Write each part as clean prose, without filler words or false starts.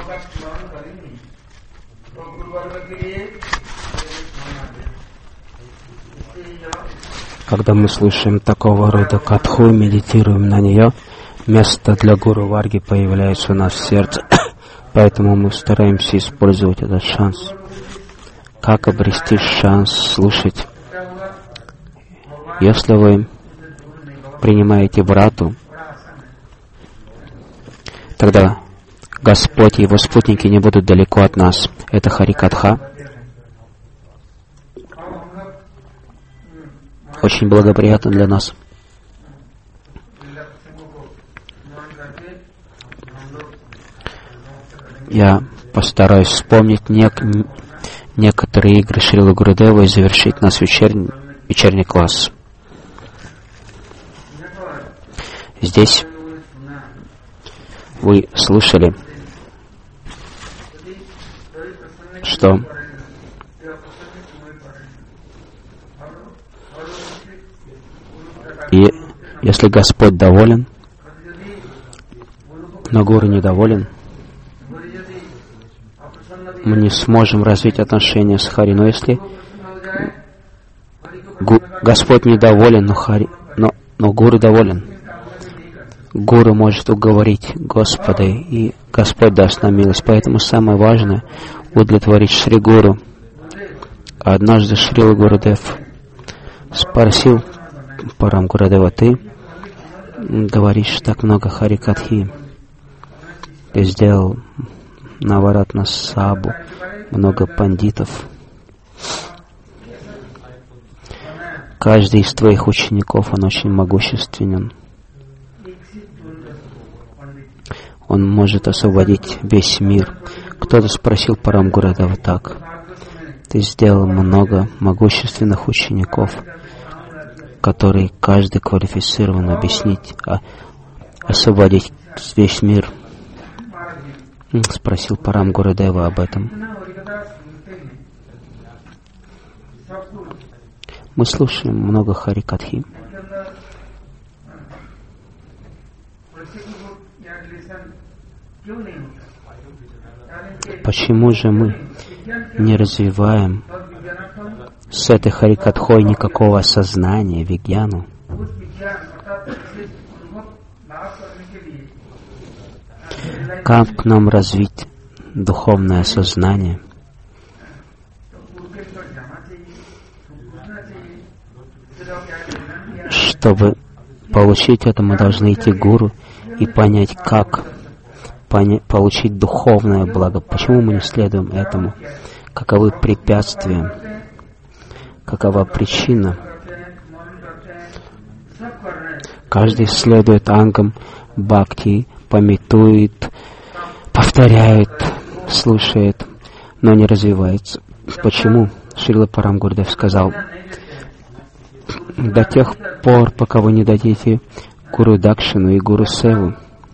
Когда мы слушаем такого рода катху и медитируем на нее, место для Гуру Варги появляется у нас в сердце, поэтому мы стараемся использовать этот шанс. Как обрести шанс слушать? Если вы принимаете врату, тогда Господь и Его спутники не будут далеко от нас. Это Харикатха. Очень благоприятно для нас. Я постараюсь вспомнить некоторые игры Шрилы Гурудева и завершить наш вечерний класс. Здесь вы слышали, что и если Господь доволен, но Гуру недоволен, мы не сможем развить отношения с Хари. Но если Господь недоволен, но Гуру доволен, Гуру может уговорить Господа, и Господь даст нам милость. Поэтому самое важное — удовлетворить Шри Гуру. Однажды Шрила Гурудев спросил Парам Гурудева: ты говоришь так много Харикатхи, ты сделал Наваратна Сабу, много пандитов. Каждый из твоих учеников, он очень могущественен. Он может освободить весь мир. Кто-то спросил Парам Гурудева так: ты сделал много могущественных учеников, которые каждый квалифицирован объяснить, освободить весь мир. Спросил Парам Гурудева об этом. Мы слушаем много Харикатхи. Почему же мы не развиваем с этой Харикатхой никакого сознания, вигьяну? Как нам развить духовное сознание? Чтобы получить это, мы должны идти к Гуру и понять, как получить духовное благо. Почему мы не следуем этому? Каковы препятствия? Какова причина? Каждый следует ангам бхакти, памятует, повторяет, слушает, но не развивается. Почему? Шрила Парам Гурудев сказал: до тех пор, пока вы не дадите Гуру Дакшину и Гуру Севу,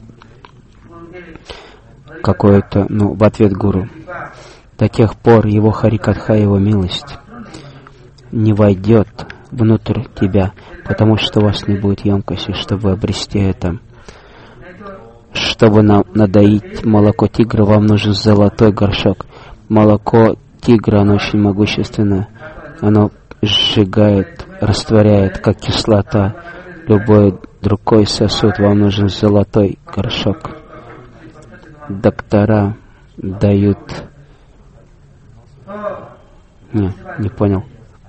какое-то, в ответ Гуру, до тех пор его Харикатха, его милость не войдет внутрь тебя, потому что у вас не будет емкости, чтобы обрести это. Чтобы надоить молоко тигра, вам нужен золотой горшок. Молоко тигра, оно очень могущественное. Оно сжигает, растворяет, как кислота, любой другой сосуд. Вам нужен золотой горшок. Доктора дают... Не понял.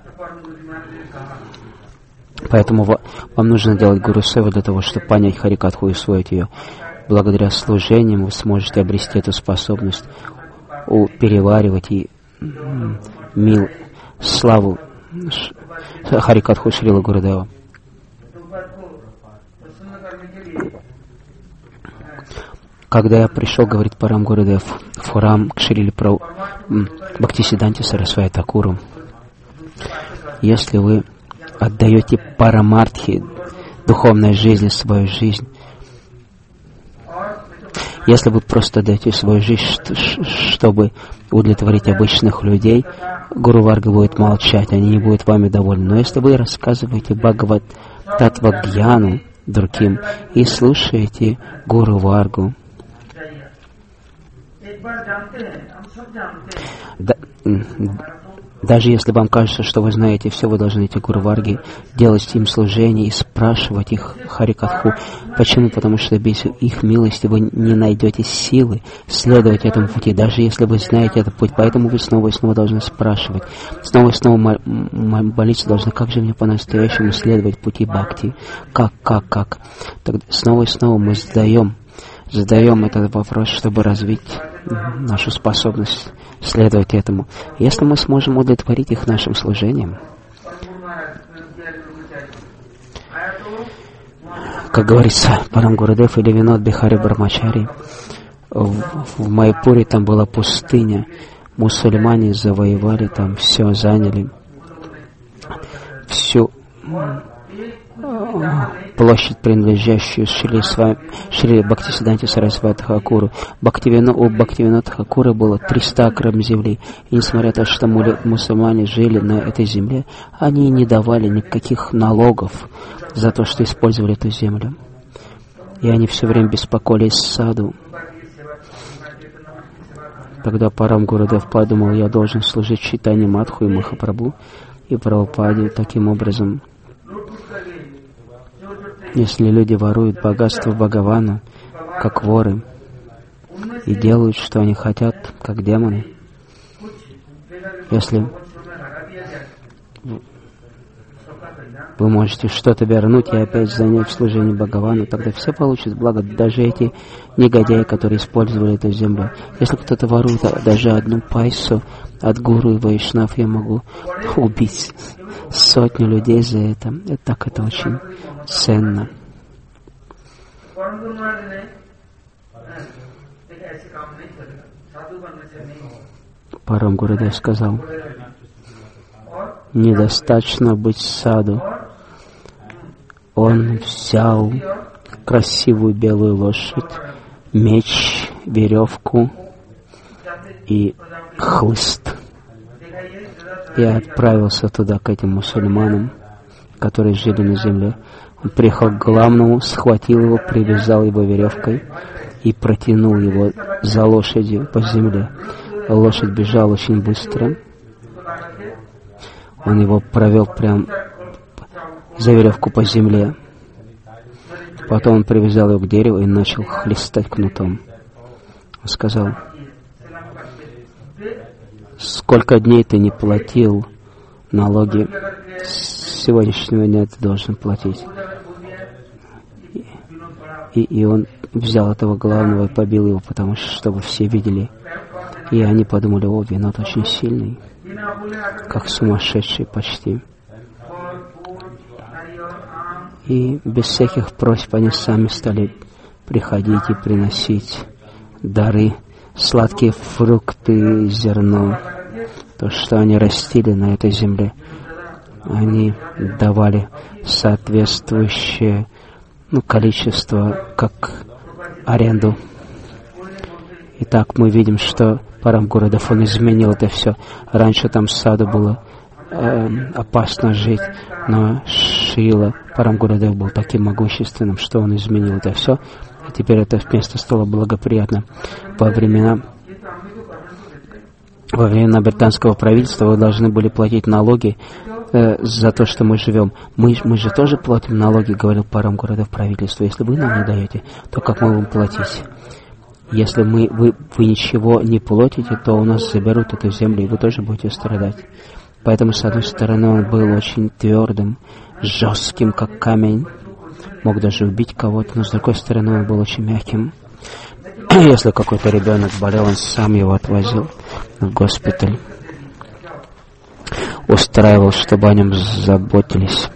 Поэтому вам нужно делать Гуру Севу для того, чтобы понять Харикатху и усвоить ее. Благодаря служениям вы сможете обрести эту способность переваривать и славу Харикатху Шрила Гурудева. Когда я пришел, говорит Парам Гурудев, в храм к Шриле Бхактисиданти Сарасвати Такуру, если вы отдаете парамартхи, духовной жизни, свою жизнь, если вы просто даете свою жизнь, чтобы удовлетворить обычных людей, Гуру Варга будет молчать, они не будут вами довольны. Но если вы рассказываете Бхагават Татвагьяну другим и слушаете Гуру Варгу, Даже если вам кажется, что вы знаете все, вы должны идти к Гуру Варге, делать им служение и спрашивать их Харикатху. Почему? Потому что без их милости вы не найдете силы следовать этому пути, даже если вы знаете этот путь. Поэтому вы снова и снова должны спрашивать, снова и снова молиться должны, как же мне по-настоящему следовать пути бхакти? Как? Тогда снова и снова мы задаем этот вопрос, чтобы развить нашу способность следовать этому. Если мы сможем удовлетворить их нашим служением, как говорится, Парам Гурудев или Винод Бихари Брахмачари, в Майпуре там была пустыня, мусульмане завоевали там все, заняли всю площадь, принадлежащую Шри Бхактисиданти Сарасвати Тхакуру. У Бхактивинода Тхакура было 300 акров земли. И несмотря на то, что мусульмане жили на этой земле, они не давали никаких налогов за то, что использовали эту землю. И они все время беспокоились саду. Тогда Парам Гурудев подумал, я должен служить Чайтанья Мадху и Махапрабху и Прабхупаде таким образом. Если люди воруют богатство Бхагавана, как воры, и делают, что они хотят, как демоны, если вы можете что-то вернуть и опять занять служение Бхагавану, тогда все получат благо, даже эти негодяи, которые использовали эту землю. Если кто-то ворует даже одну пайсу от гуру и вайшнав, я могу убить 100 людей за это. Это очень ценно. Парам Гурудев сказал, недостаточно быть саду. Он взял красивую белую лошадь, меч, веревку и хлыст и отправился туда, к этим мусульманам, которые жили на земле. Он приехал к главному, схватил его, привязал его веревкой и протянул его за лошадью по земле. Лошадь бежала очень быстро. Он его провел прям за веревку по земле. Потом он привязал его к дереву и начал хлестать кнутом. Он сказал, сколько дней ты не платил налоги, с сегодняшнего дня ты должен платить. И он взял этого главного и побил его, потому что, чтобы все видели. И они подумали, о, Винод очень сильный, как сумасшедший почти. И без всяких просьб они сами стали приходить и приносить дары, сладкие фрукты, зерно, то, что они растили на этой земле. Они давали соответствующее количество, как аренду. Итак, мы видим, что Парам Гурудев, он изменил это все. Раньше там в саду было опасно жить, но Шрила Парам Гурудев был таким могущественным, что он изменил это все, и теперь это место стало благоприятно. Во времена британского правительства вы должны были платить налоги за то, что мы живем. Мы же тоже платим налоги, говорил Парам Гурудев правительству. Если вы нам не даете, то как мы будем платить? Если вы ничего не платите, то у нас заберут эту землю, и вы тоже будете страдать. Поэтому, с одной стороны, он был очень твердым, жестким, как камень, мог даже убить кого-то, но с другой стороны, он был очень мягким. Если какой-то ребенок болел, он сам его отвозил в госпиталь, устраивал, чтобы о нем заботились.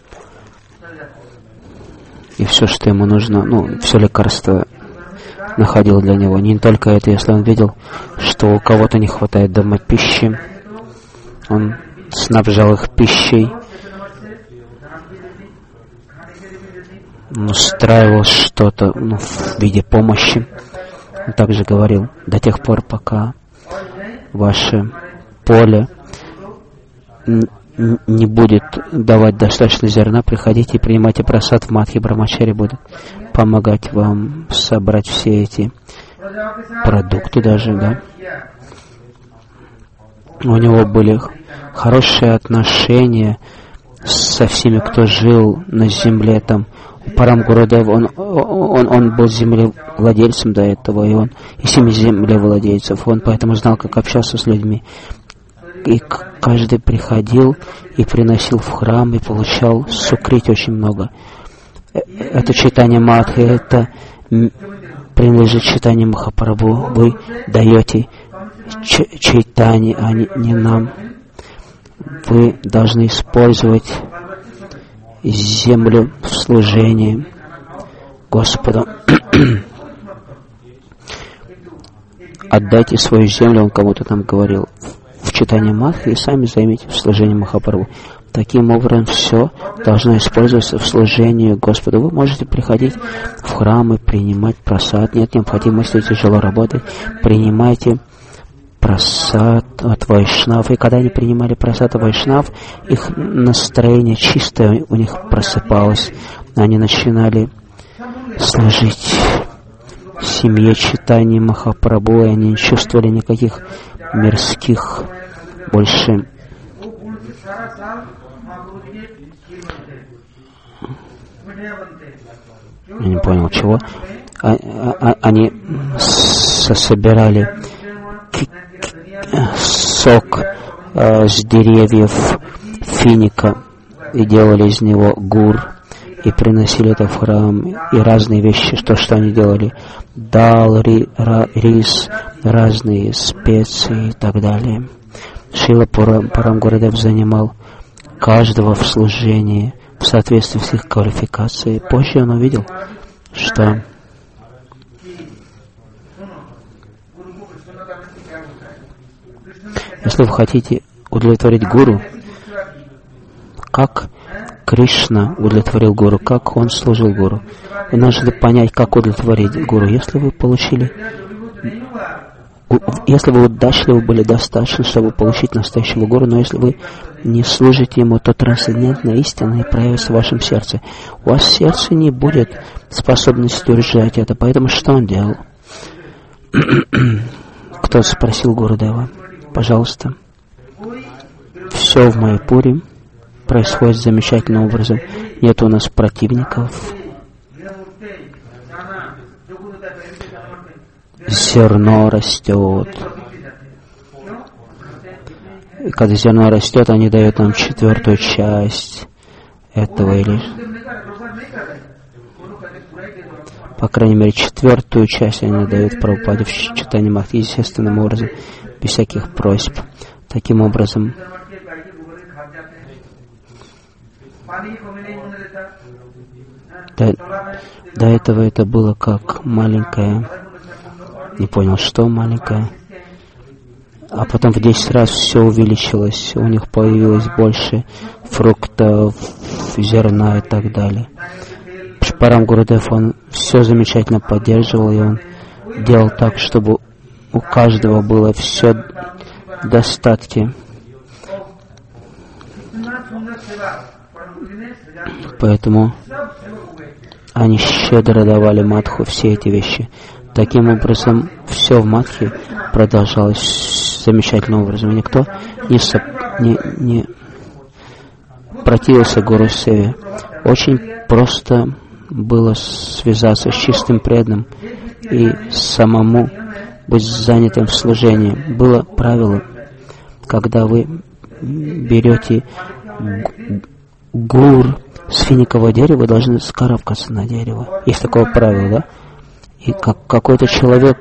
И все, что ему нужно, все лекарство находил для него. Не только это, если он видел, что у кого-то не хватает дома пищи, он снабжал их пищей, устраивал что-то в виде помощи. Он также говорил, до тех пор, пока ваше поле не будет давать достаточно зерна, приходите и принимайте просад в Мадхи Брахмачари, будут помогать вам собрать все эти продукты даже, да. У него были хорошие отношения со всеми, кто жил на земле там. Парам Гурудев, он был землевладельцем до этого, и 7 землевладельцев, он поэтому знал, как общаться с людьми. И каждый приходил и приносил в храм, и получал сукрить очень много. Это читание Мадхи, это принадлежит читанию Махапрабху. Вы даете читание, а не нам. Вы должны использовать землю в служении Господу. Отдайте свою землю, он кому-то там говорил, в читании Мадхи, и сами займите в служении Махапрабху. Таким образом, все должно использоваться в служении Господу. Вы можете приходить в храм и принимать прасад. Нет необходимости тяжело работать. Принимайте прасад от вайшнав. И когда они принимали прасад от вайшнав, их настроение чистое у них просыпалось. Они начинали служить семье читания Махапрабху, и они не чувствовали никаких мирских больше. Я не понял, чего. Они собирали сок с деревьев финика и делали из него гур, и приносили это в храм, и разные вещи, что они делали. Дал, рис, разные специи и так далее. Шрила Парам Гурудев занимал каждого в служении в соответствии с их квалификацией. Позже он увидел, что если вы хотите удовлетворить гуру, как Кришна удовлетворил гуру, как он служил гуру, вы должны понять, как удовлетворить гуру. Если вы удачливы были достаточно, чтобы получить настоящего гуру, но если вы не служите ему, то трансцендентная истина не проявится в вашем сердце. У вас в сердце не будет способности удержать это. Поэтому что он делал? Кто-то спросил Гурудева: пожалуйста, все в Майяпуре происходит замечательным образом. Нет у нас противников. Зерно растет. И когда зерно растет, они дают нам 4-ю часть этого, или, по крайней мере, 4-ю часть они дают Прабхупаде в читании Мадхи естественным образом, без всяких просьб. Таким образом, до этого это было как маленькое, не понял, что маленькое, а потом в 10 раз все увеличилось, у них появилось больше фруктов, зерна и так далее. Парам Гурудев, он все замечательно поддерживал, и он делал так, чтобы у каждого было все в достатке. Поэтому они щедро давали Мадху все эти вещи. Таким образом, все в Мадхе продолжалось замечательным образом. Никто не противился Гуру Севе. Очень просто было связаться с чистым преданным и самому быть занятым в служении. Было правило, когда вы берете гур с финикового дерева, вы должны скарабкаться на дерево. Есть такое правило, да? И какой-то человек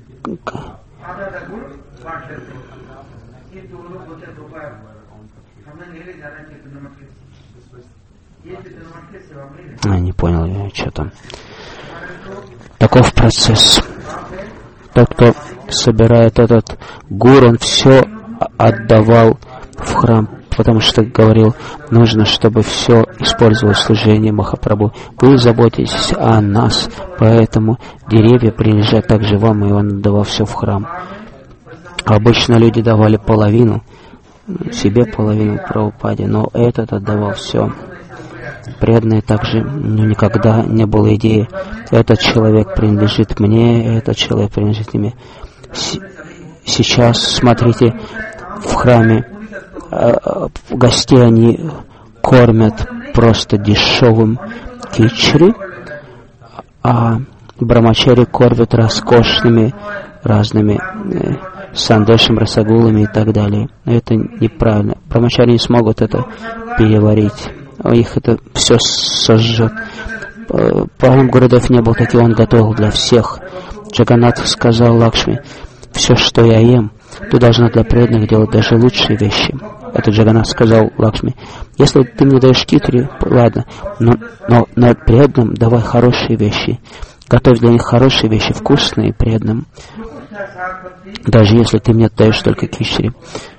не понял я, что там. Таков процесс. Тот, кто собирает этот гур, он все отдавал в храм, потому что говорил, нужно, чтобы все использовалось в служении Махапрабху. Вы заботитесь о нас, поэтому деревья принадлежат также вам, и он отдавал все в храм. Обычно люди давали половину, себе половину Прабхупаде, но этот отдавал все. Преданные также никогда не было идеи, этот человек принадлежит мне, этот человек принадлежит мне. Сейчас, смотрите, в храме гостей они кормят просто дешевым кичри, а брамачари кормят роскошными разными сандешем, расагулами и так далее. Это неправильно. Брамачари не смогут это переварить. Их это все сожжет. Парам Гурудев не был таким, он готовил для всех. Джаганнат сказал Лакшми: все, что я ем, ты должна для преданных делать даже лучшие вещи. Это Джаганнат сказал Лакшми: если ты мне даешь китри, ладно, но преданным давай хорошие вещи. Готовь для них хорошие вещи, вкусные преданным. Даже если ты мне даешь только кичри.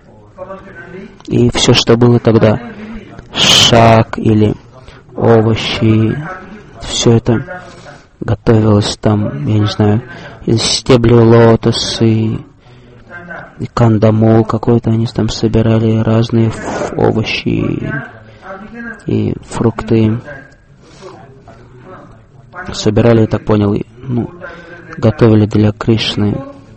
И все, что было тогда, шак или овощи, все это готовилось там, я не знаю, из стеблей лотосы, и кандамол какой-то, они там собирали разные овощи и фрукты. Собирали, я так понял, готовили для Кришны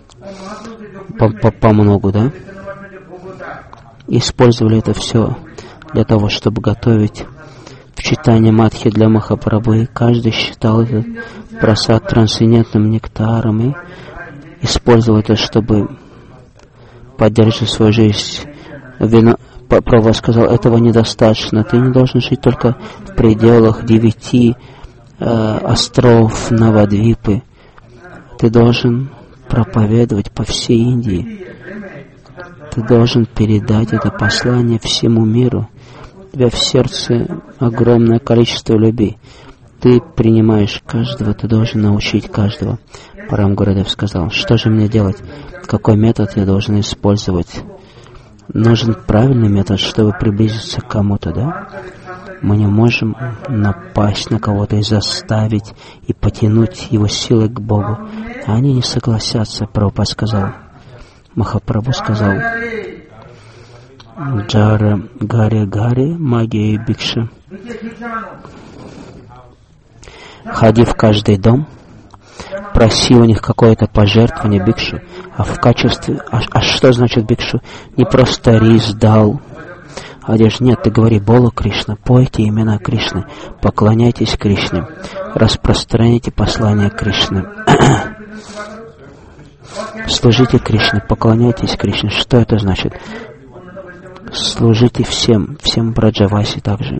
по многу, да? Использовали это все для того, чтобы готовить в читании Мадхи для Махапрабху. И каждый считал этот прасад трансцендентным нектаром и использовал это, чтобы поддерживать свою жизнь. Прабхупада сказал: этого недостаточно. Ты не должен жить только в пределах 9 островов Навадвипы. Ты должен проповедовать по всей Индии. Ты должен передать это послание всему миру. У тебя в сердце огромное количество любви. Ты принимаешь каждого, ты должен научить каждого. Парам Гурудев сказал: что же мне делать? Какой метод я должен использовать? Нужен правильный метод, чтобы приблизиться к кому-то, да? Мы не можем напасть на кого-то и заставить, и потянуть его силой к Богу. А они не согласятся, Прабхупада сказал. Махапрабху сказал: Джара Гари Гари Магия Бикша. Ходи в каждый дом, проси у них какое-то пожертвование бикшу, а в качестве... А что значит бикшу? Не просто рис дал, одежду. Нет, ты говори: Бола Кришна, пойте имена Кришны, поклоняйтесь Кришне, распространяйте послание Кришны. Служите Кришне, поклоняйтесь Кришне. Что это значит? Служите всем Браджаваси также.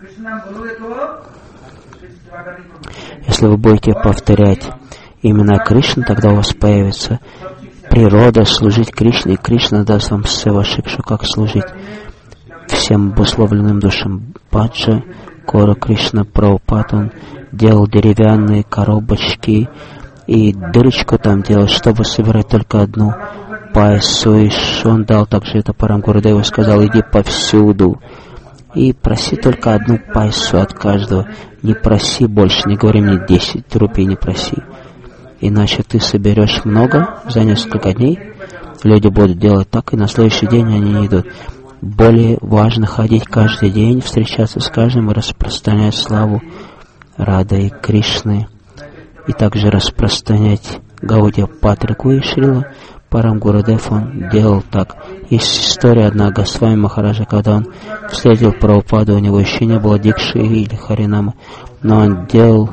Если вы будете повторять имена Кришны, тогда у вас появится природа служить Кришне, и Кришна даст вам севашикшу, как служить всем обусловленным душам. Баджа Кора Кришна Прабхупад, он делал деревянные коробочки и дырочку там делал, чтобы собирать только одну пайсу. И он дал также это Парам Гурудеву, сказал: иди повсюду и проси только одну пайсу от каждого. Не проси больше, не говори мне 10 рупий, не проси. Иначе ты соберешь много за несколько дней, люди будут делать так, и на следующий день они не идут. Более важно ходить каждый день, встречаться с каждым и распространять славу Рады и Кришны, и также распространять Гаудия Патрику и Шрила Парам Гурудев, он делал так. Есть история одна Госвами Махараджа, когда он встретил Прабхупаду, у него еще не было дикши или харинамы, но он делал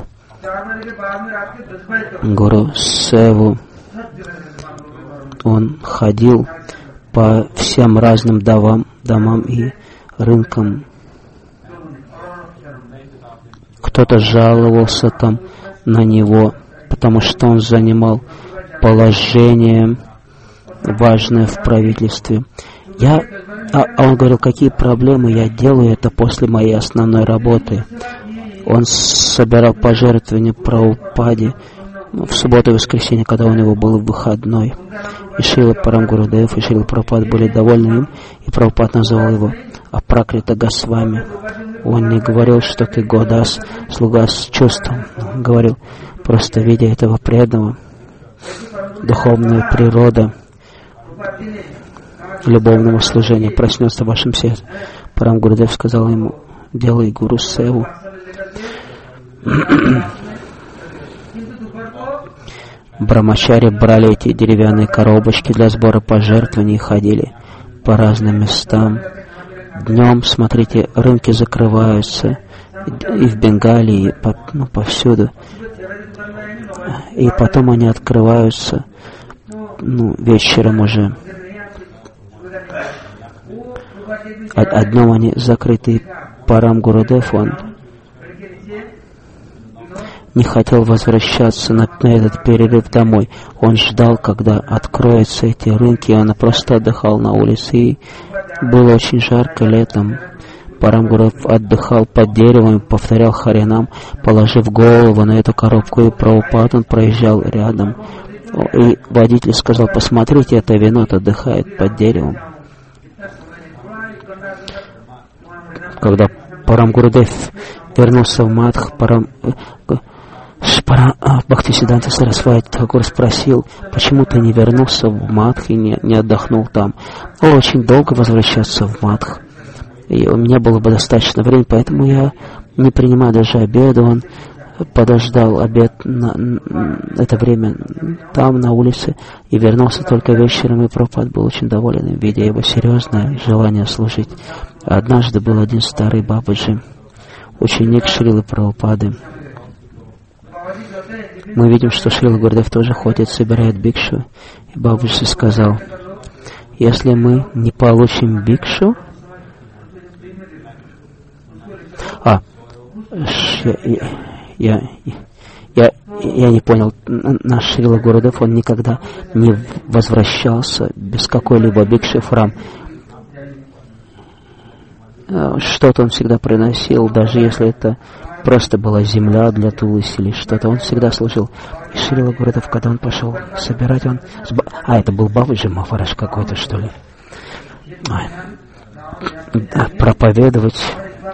Гуру Севу. Он ходил по всем разным домам и рынкам. Кто-то жаловался там на него, потому что он занимал положение важное в правительстве. Он говорил: какие проблемы, я делаю это после моей основной работы. Он собирал пожертвования Прабхупаде в субботу и воскресенье, когда у него был выходной. И Шрила Парам Гурудев и Шрила Прабхупад были довольны им, и Прабхупад назвал его Апракрита Госвами. Он не говорил, что ты Годас, слуга с чувством. Он говорил: просто видя этого преданного, духовная природа любовного служения проснется в вашем сердце. Парам Гурудев сказал ему: делай Гуру Севу. Брамачари брали эти деревянные коробочки для сбора пожертвований и ходили по разным местам. Днем, смотрите, рынки закрываются и в Бенгалии, и повсюду. И потом они открываются, вечером уже. А днем они закрыты. Парам Гурудев, он не хотел возвращаться на этот перерыв домой. Он ждал, когда откроются эти рынки, и он просто отдыхал на улице. И было очень жарко летом. Парам Гурудев отдыхал под деревом, повторял Харинам, положив голову на эту коробку, и Прабхупад, он проезжал рядом. И водитель сказал: посмотрите, это винод отдыхает под деревом. Когда Парам Гурудев вернулся в Мадх, Бхактисиддханта Сарасвати Тхакур спросил: почему ты не вернулся в Мадх и не отдохнул там? Очень долго возвращаться в Мадх, и у меня было бы достаточно времени, поэтому я не принимаю даже обеда. Он подождал обед на это время там, на улице, и вернулся только вечером, и Прабхупад был очень доволен, видя его серьезное желание служить. Однажды был один старый Бабаджи, ученик Шрилы Прабхупады. Мы видим, что Шрила Гурудев тоже ходит, собирает бикшу, и Бабаджи сказал: если мы не получим бикшу, я не понял, наш Шрила Гурудев, он никогда не возвращался без какой-либо бикши в храм. Что-то он всегда приносил, даже если это просто была земля для Туласи или что-то, он всегда служил. И Шрила Гурудев, когда он пошел собирать, это был Бабаджи Махарадж какой-то, что ли. Проповедовать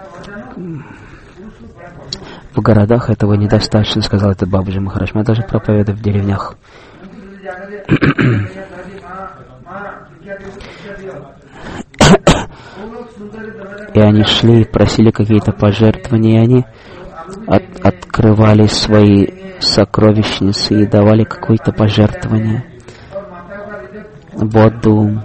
в городах этого недостаточно, сказал этот Бабаджи Махарадж. Мы даже проповедуем в деревнях. И они шли, просили какие-то пожертвования, и они открывали свои сокровищницы и давали какое-то пожертвование. Бодду.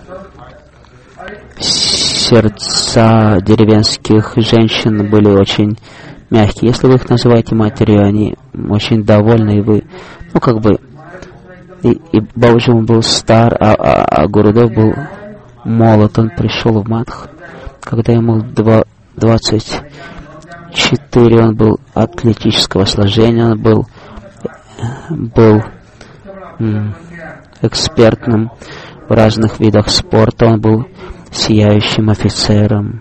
Сердца деревенских женщин были очень мягкие. Если вы их называете матерью, они очень довольны, и вы, и Бабаджи был стар, а Гурудев был молод. Он пришел в Мадх, когда ему 24, он был атлетического сложения, он был экспертным в разных видах спорта, он был сияющим офицером.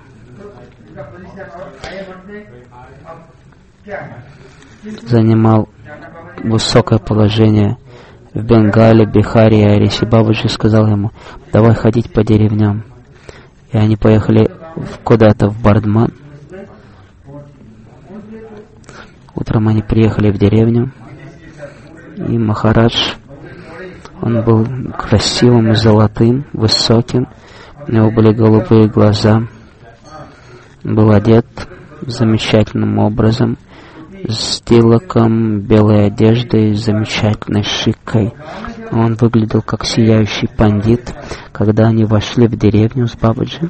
Занимал высокое положение в Бенгале, Бихаре и Орисе. Бабаджи сказал ему: давай ходить по деревням. И они поехали куда-то в Бардман. Утром они приехали в деревню, и Махарадж, он был красивым и золотым, высоким, у него были голубые глаза, был одет замечательным образом, с тилаком, белой одеждой, замечательной шикой. Он выглядел как сияющий пандит. Когда они вошли в деревню с Бабаджи,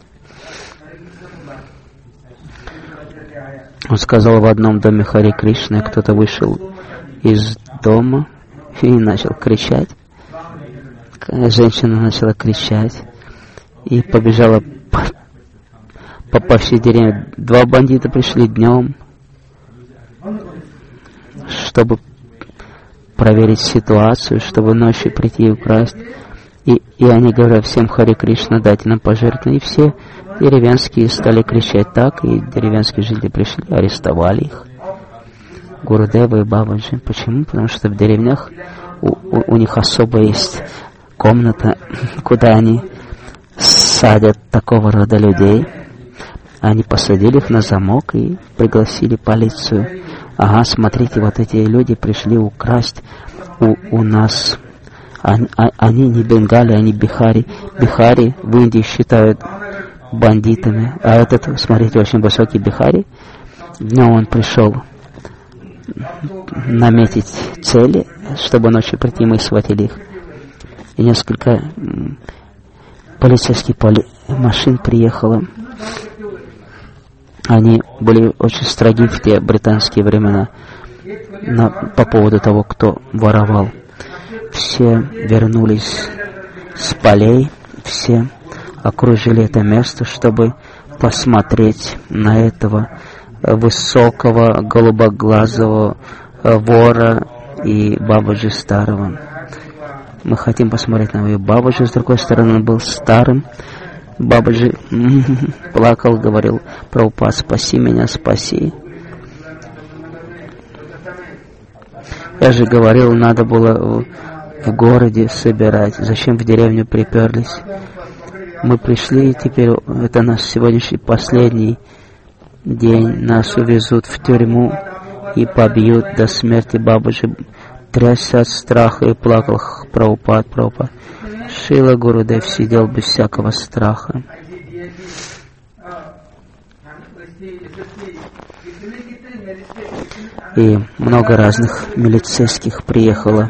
он сказал в одном доме Харе Кришна, кто-то вышел из дома и начал кричать. Женщина начала кричать и побежала по всей деревне. 2 бандита пришли днем, чтобы проверить ситуацию, чтобы ночью прийти и украсть. И они говорят всем: Харе Кришна, дайте нам пожертвования. И все деревенские стали кричать так, и деревенские жители пришли, арестовали их. Гурудева и Бабаджи. Почему? Потому что в деревнях у них особо есть комната, куда они садят такого рода людей. Они посадили их на замок и пригласили полицию. Ага, смотрите, вот эти люди пришли украсть у нас. Они не Бенгали, они Бихари. Бихари в Индии считают бандитами. А этот, смотрите, очень высокий Бихари. Днем он пришел наметить цели, чтобы ночью прийти, мы схватили их. И несколько полицейских машин приехало. Они были очень строги в те британские времена по поводу того, кто воровал. Все вернулись с полей, все окружили это место, чтобы посмотреть на этого высокого голубоглазого вора и бабаджи старого. Мы хотим посмотреть на его бабаджи. С другой стороны, он был старым. Бабаджи плакал, говорил: Прабхупад, спаси меня, спаси. Я же говорил, надо было в городе собирать. Зачем в деревню приперлись? Мы пришли, и теперь это наш сегодняшний последний день. Нас увезут в тюрьму и побьют до смерти. Бабаджи трясся от страха и плакал: Прабхупад, Прабхупад. Шрила Гурудев сидел без всякого страха. И много разных полицейских приехало.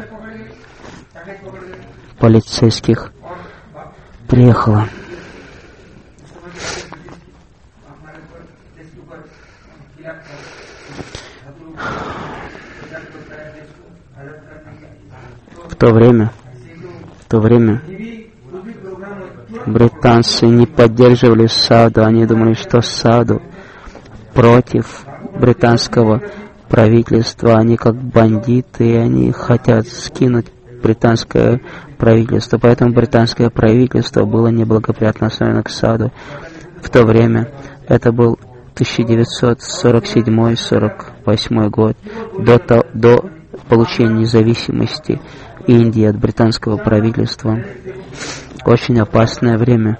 В то время британцы не поддерживали саду, они думали, что саду против британского правительства, они как бандиты, и они хотят скинуть британское правительство, поэтому британское правительство было неблагоприятно настроено к саду. В то время, это был 1947-48 год, до получения независимости Индии от британского правительства. Очень опасное время.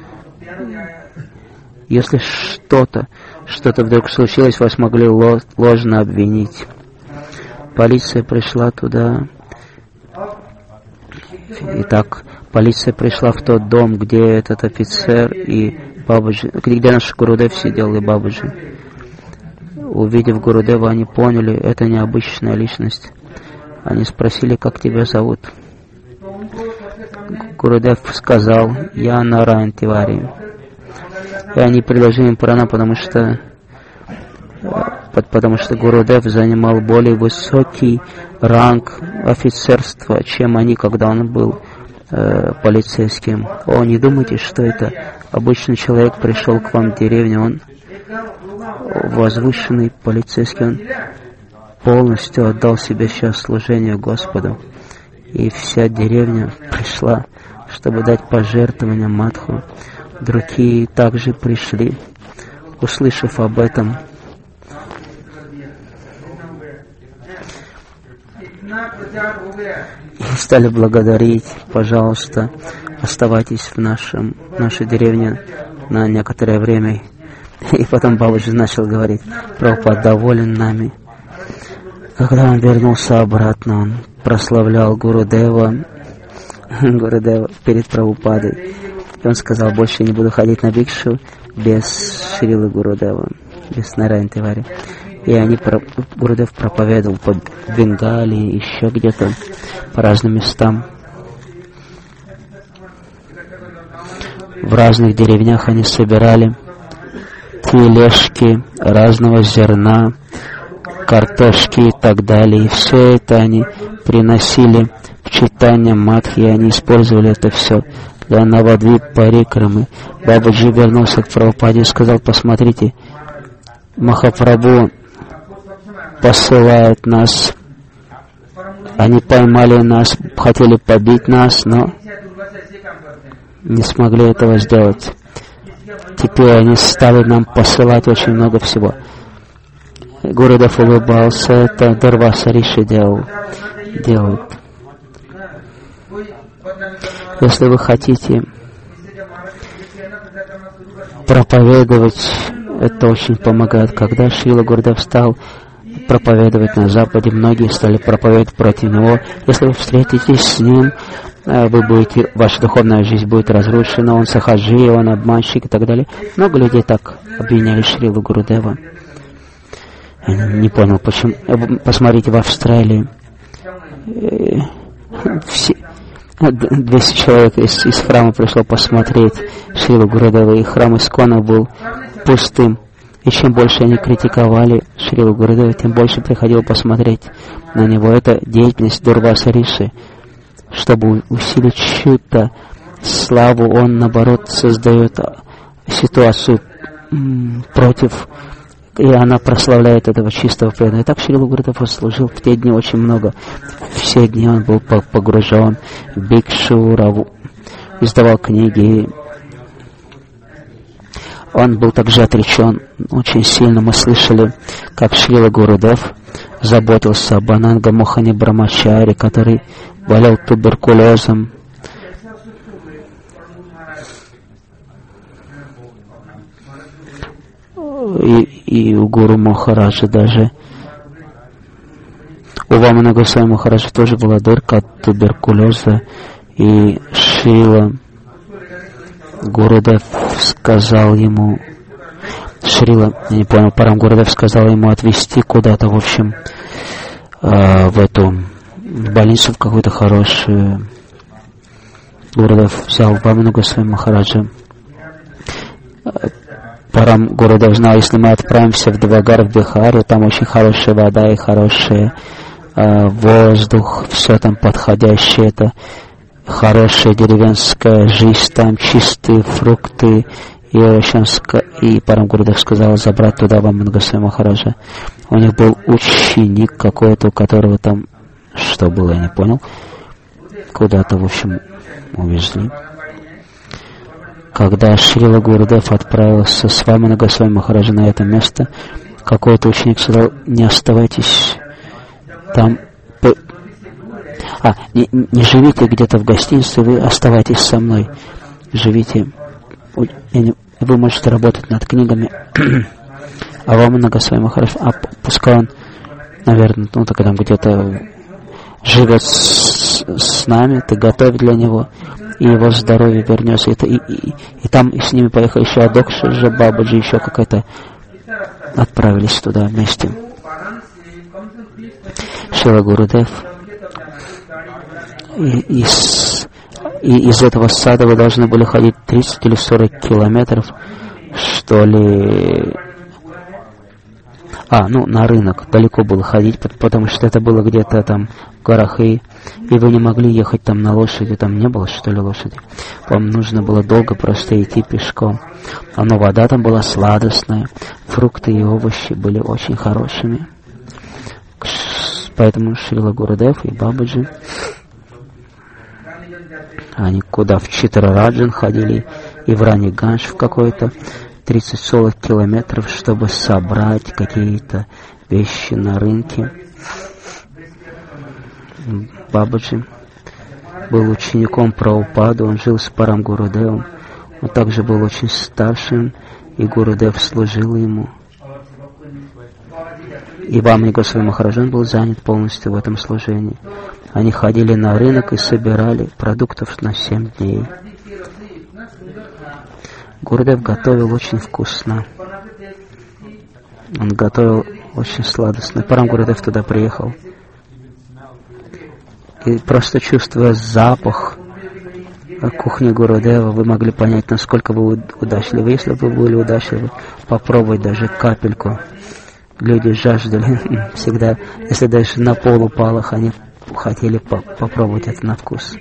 Если что-то вдруг случилось, вас могли ложно обвинить. Полиция пришла туда. Итак, полиция пришла в тот дом, где этот офицер и Бабаджи, где наш Гурудев сидел и Бабаджи. Увидев Гурудева, они поняли, это необычная личность. Они спросили, как тебя зовут. Гурудев сказал: я Нараян Тивари. И они предложили им прана, потому что Гурудев занимал более высокий ранг офицерства, чем они, когда он был полицейским. О, не думайте, что это обычный человек пришел к вам в деревню, он возвышенный полицейский, он полностью отдал себе сейчас служению Господу. И вся деревня пришла, чтобы дать пожертвования Мадху. Другие также пришли, услышав об этом. И стали благодарить: пожалуйста, оставайтесь в нашей деревне на некоторое время. И потом Бабаджи начал говорить: Прабхупад доволен нами. Когда он вернулся обратно, он прославлял Гурудева перед Прабхупадой. И он сказал: больше не буду ходить на бикшу без Шрилы Гурудева, без Нараян Тивари. И Гурудев проповедовал по Бенгалии, еще где-то, по разным местам. В разных деревнях они собирали тележки разного зерна, картошки и так далее. И все это они приносили в читание Мадхи, и они использовали это все для Навадвип Парикрамы. Бабаджи вернулся к Прабхупаде и сказал: посмотрите, Махапрабху посылает нас. Они поймали нас, хотели побить нас, но не смогли этого сделать. Теперь они стали нам посылать очень много всего. Гурудев улыбался, это Дурваса Риши делают. Если вы хотите проповедовать, это очень помогает. Когда Шрила Гурудев стал проповедовать на Западе, многие стали проповедовать против него. Если вы встретитесь с ним, ваша духовная жизнь будет разрушена, он сахаджи, он обманщик и так далее. Много людей так обвиняли Шрилу Гурудева. Я не понял, почему. Посмотрите, в Австралии 200 человек из храма пришло посмотреть Шрилу Гурудева, и храм Искона был пустым. И чем больше они критиковали Шрилу Гурудева, тем больше приходило посмотреть на него. Это деятельность Дурваса Риши. Чтобы усилить чью-то славу, он, наоборот, создает ситуацию против, и она прославляет этого чистого преданного. И так Шрила Гурудев служил в те дни очень много. Все дни он был погружен в бикшу, издавал книги. Он был также отречен очень сильно. Мы слышали, как Шрила Гурудев заботился об Ананга Мохане Брамачари, который болел туберкулезом. И у Гуру Махараджа даже, у Вамана Госвами Махараджа тоже была дырка от туберкулеза, и Шрила Гурудев сказал ему, я не понял, Парам Гурудев сказал ему отвезти куда-то, в общем, в эту больницу, в какую-то хорошую. Гурудев взял Вамана Госвами Махараджа. Парам Гурудев знал, если мы отправимся в Двагар, в Бихару, там очень хорошая вода и хороший воздух, все там подходящее, это хорошая деревенская жизнь, там чистые фрукты, и Парам Гурудев сказал забрать туда Вамана Госвами Махараджа. У них был ученик какой-то, у которого там, что было, я не понял, куда-то, в общем, увезли. Когда Шрила Гурудев отправился с Вамана Госвами Махараджа на это место, какой-то ученик сказал, не оставайтесь там, не живите где-то в гостинице, вы оставайтесь со мной, живите, вы можете работать над книгами, а Вамана Госвами Махарадж, пускай он, наверное, так там где-то живет с нами, ты готовь для него, и его здоровье вернется. И там с ними поехал еще Адокша, Бабаджи, еще какая-то, отправились туда вместе. Шрила Гурудев. И из этого сада вы должны были ходить 30 или 40 километров, что ли. На рынок далеко было ходить, потому что это было где-то там в горах, и вы не могли ехать там на лошади, там не было, что ли, лошади. Вам нужно было долго просто идти пешком. Но вода там была сладостная, фрукты и овощи были очень хорошими. Поэтому Шрила Гурудев и Бабаджи, они куда в Читрараджан ходили, и в Раниганж в какой-то 30-40 километров, чтобы собрать какие-то вещи на рынке. Бабаджи был учеником Прабхупады, он жил с Парам Гурудевом, он также был очень старшим, и Гурудев служил ему. И Вамана Госвами Махараджа был занят полностью в этом служении. Они ходили на рынок и собирали продуктов на 7 дней. Гурудев готовил очень вкусно. Он готовил очень сладостно. Парам Гурудев туда приехал. И просто чувствуя запах кухни Гурудева, вы могли понять, насколько вы удачливы. Если бы вы были удачливы, попробовать даже капельку. Люди жаждали всегда, если даже на пол упал их, они хотели попробовать это на вкус.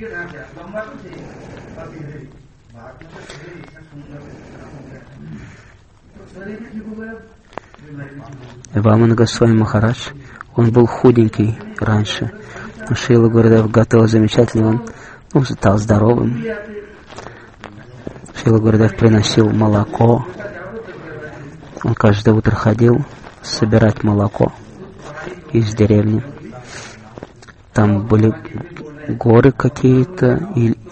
Вамана Госвами Махарадж, он был худенький раньше. Шрила Гурудев готовил замечательно, он стал здоровым. Шрила Гурудев приносил молоко. Он каждое утро ходил собирать молоко из деревни. Там были горы какие-то,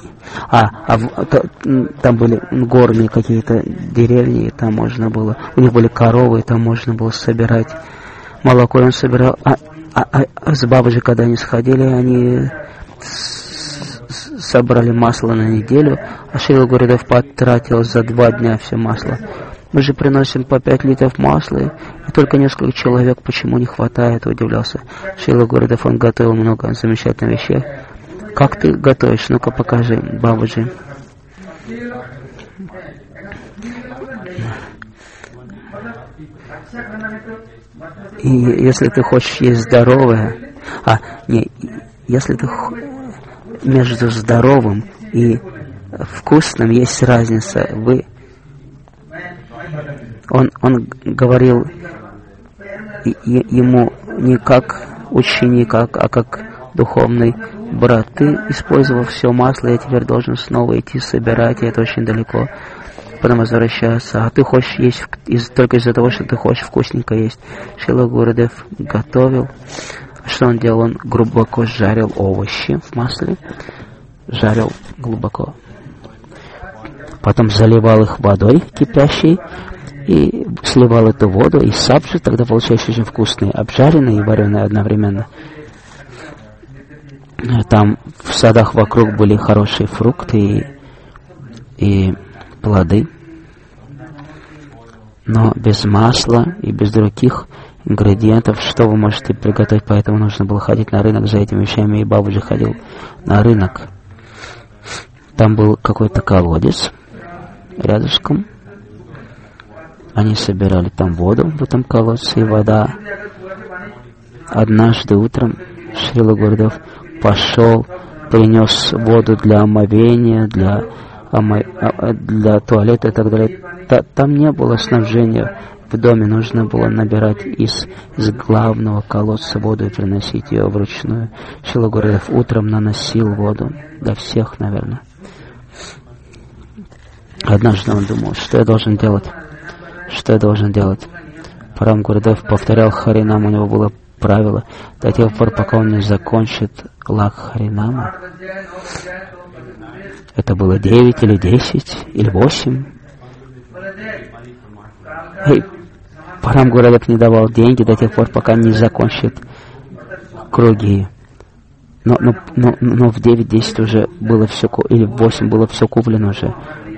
там были горные какие-то деревни, и там можно было, у них были коровы, и там можно было собирать молоко, и он собирал, с Бабаджи, когда они сходили, они собрали масло на неделю, а Шрила Гурудев потратил за 2 дня все масло. Мы же приносим по 5 литров масла, и только несколько человек, почему не хватает, удивлялся. Шрила Гурудев, он готовил много замечательных вещей. Как ты готовишь? Ну-ка покажи, Бабаджи. И если ты хочешь есть здоровое, если ты между здоровым и вкусным есть разница. Он говорил ему не как ученик, а как духовный брат. Ты использовал все масло, я теперь должен снова идти собирать, и это очень далеко. Потом возвращаться. А ты хочешь есть только из-за того, что ты хочешь вкусненько есть. Шрила Гурудев готовил. Что он делал? Он глубоко жарил овощи в масле. Жарил глубоко. Потом заливал их водой кипящей и сливал эту воду и сабджи, тогда получается очень вкусные, обжаренные и вареные одновременно. Там в садах вокруг были хорошие фрукты и плоды, но без масла и без других ингредиентов, что вы можете приготовить, поэтому нужно было ходить на рынок за этими вещами, и Бабаджи ходил на рынок. Там был какой-то колодец рядышком, они собирали там воду в этом колодце, и вода. Однажды утром Шрила Гурудев пошел, принес воду для омовения, для туалета и так далее. Там не было снабжения в доме, нужно было набирать из главного колодца воду и приносить ее вручную. Шрила Гурудев утром наносил воду для всех, наверное. Однажды он думал, что я должен делать? Что я должен делать? Парам Гурудев повторял Харинам, у него было правило, до тех пор, пока он не закончит лак Харинама. Это было 9 или 10 или 8. Парам Гурудев не давал деньги до тех пор, пока не закончит круги. Но в 9-10 уже было все, или в 8 было все куплено уже.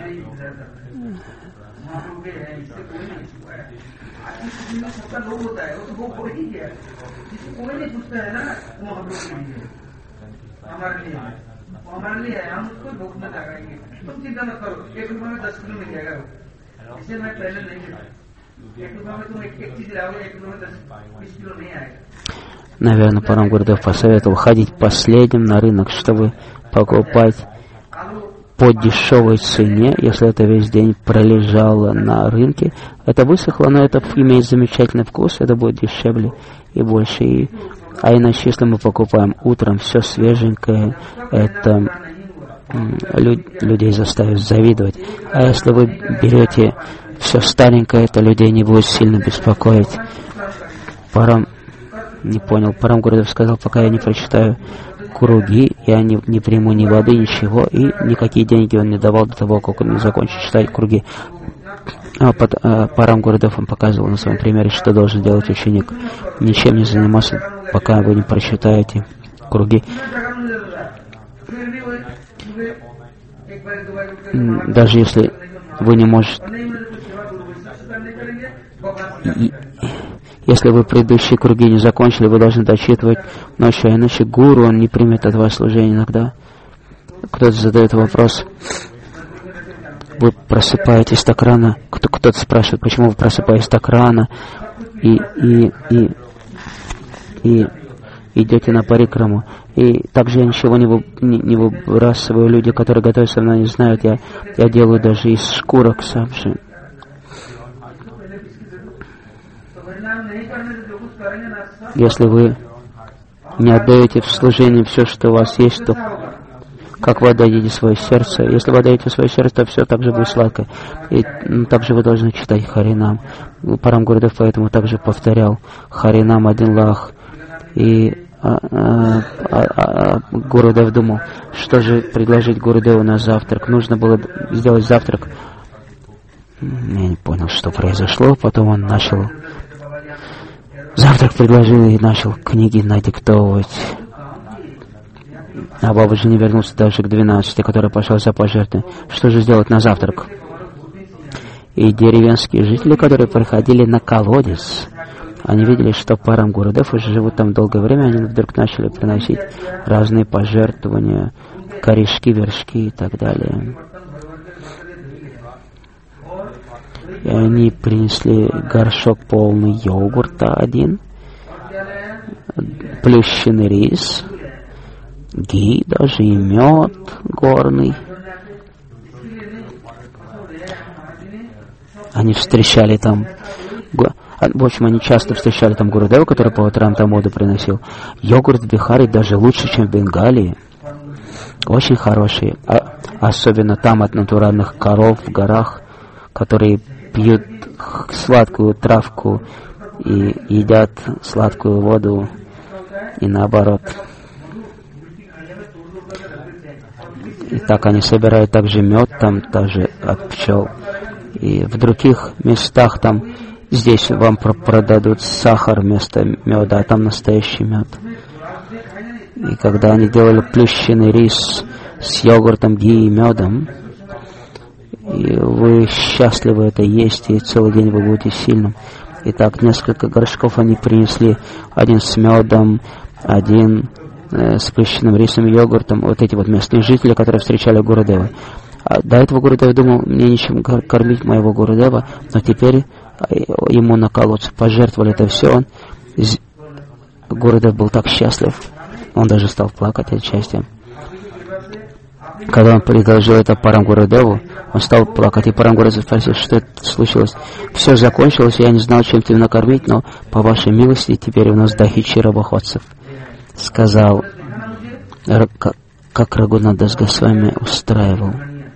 Наверное, Парам Гурудев посоветовал ходить последним на рынок, чтобы покупать по дешевой цене, если это весь день пролежало на рынке. Это высохло, но это имеет замечательный вкус, это будет дешевле и больше. А иначе, если мы покупаем утром все свеженькое, это людей заставит завидовать. А если вы берете все старенькое, это людей не будет сильно беспокоить. Парам Парам Гурудев сказал, пока я не прочитаю круги, я не приму ни воды, ничего, и никакие деньги он не давал до того, как он не закончит читать круги. Парам Гурудев он показывал на своем примере, что должен делать ученик. Ничем не заниматься, пока вы не прочитаете круги. Даже если вы не можете... Если вы предыдущие круги не закончили, вы должны дочитывать ночью, а иначе гуру, он не примет от вас служение иногда. Кто-то задает вопрос, вы просыпаетесь так рано, кто-то спрашивает, почему вы просыпаетесь так рано, и идете на парикраму. И также я ничего не выбрасываю. Люди, которые готовятся, не знают, я делаю даже из шкурок сабджи. Если вы не отдаете в служение все, что у вас есть, то как вы отдадите свое сердце? Если вы отдаете свое сердце, то все так же будет сладко. И также вы должны читать Харинам. Парам Гурудев поэтому также повторял Харинам один лах. И Гурудев думал, что же предложить Гурудеву на завтрак. Нужно было сделать завтрак. Я не понял, что произошло. Потом он начал завтрак предложил и начал книги надиктовывать. А Бабаджи не вернулся даже к 12, который пошел за пожертвование. Что же сделать на завтрак? И деревенские жители, которые приходили на колодец, они видели, что Парам Гурудев уже живут там долгое время, они вдруг начали приносить разные пожертвования, корешки, вершки и так далее. И они принесли горшок полный йогурта один, плющенный рис, ги, даже и мед горный. Они встречали там, в общем, они часто встречали там Гурудева, который по утрам там воду приносил. Йогурт в Бихаре даже лучше, чем в Бенгалии. Очень хороший, особенно там от натуральных коров в горах, которые пьют сладкую травку и едят сладкую воду, и наоборот. И так они собирают также мед там, даже от пчел. И в других местах там, здесь вам продадут сахар вместо меда, а там настоящий мед. И когда они делали плющенный рис с йогуртом, ги и медом, и вы счастливы это есть, и целый день вы будете сильным. Итак, несколько горшков они принесли, один с медом, один с плющенным рисом и йогуртом, вот эти вот местные жители, которые встречали Гурудева. А до этого Гурудев думал, мне нечем кормить моего Гурудева, но теперь ему на колодце пожертвовали это все. Гурудев был так счастлив, он даже стал плакать от счастья. Когда он предложил это Парам Гурудеву, он стал плакать, и Парам Гурудев спросил, что это случилось. Все закончилось, я не знал, чем тебя накормить, но по вашей милости теперь у нас дахичи рабоходцев. Сказал, как Рагунадас Госвами устраивал.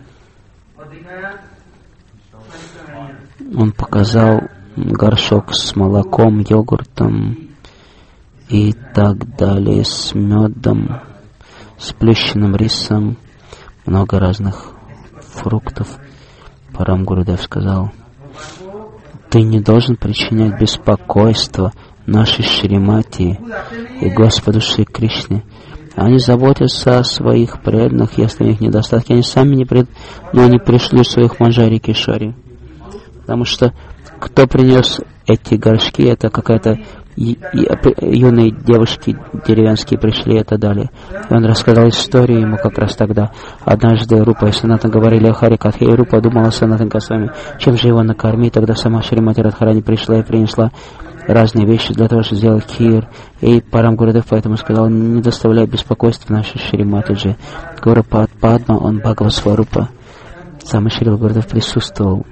Он показал горшок с молоком, йогуртом и так далее, с медом, с плющенным рисом, много разных фруктов. Парам Гурудев сказал, ты не должен причинять беспокойство нашей Шримати и Господу Шри Кришне. Они заботятся о своих преданных, если у них недостатки. Они сами не но они пришли в своих манджари кишари. Потому что кто принес эти горшки, это какая-то юные девушки деревенские пришли, это дали. И он рассказал историю ему как раз тогда. Однажды Рупа и Санатан говорили о Харикатхе, и Рупа думала Санатан Госвами, чем же его накормить. Тогда сама Шримати Радхарани пришла и принесла разные вещи для того, чтобы сделать кир. И Парам Гурудев поэтому сказал, не доставляй беспокойства нашей Шриматиджи. Гуру Падма, он Бхагавасварупа. Сам Шрила Гурудев присутствовал.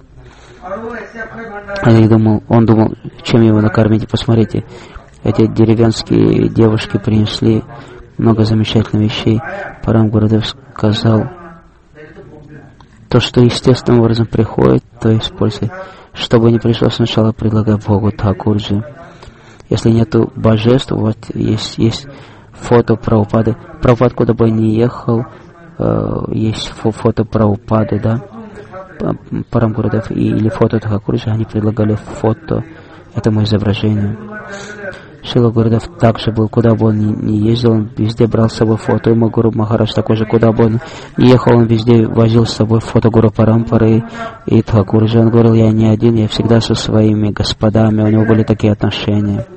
Он думал, чем его накормить. И посмотрите, эти деревенские девушки принесли много замечательных вещей. Парам Гурудев сказал, то, что естественным образом приходит, то используй. Чтобы не пришло, сначала предлагай Богу Тхакурджи. Если нету божеств, вот есть фото Прабхупады. Прабхупад куда бы ни ехал, есть фото Прабхупады, да? Парам Гурудев или фото Тхакурджи, они предлагали фото этому изображению. Шрила Гурудев также был, куда бы он ни ездил, он везде брал с собой фото. И Гуру Махарадж такой же, куда бы он ни ехал, он везде возил с собой фото Гуру Парампары и Тхакурджи. Он говорил, я не один, я всегда со своими господами. У него были такие отношения.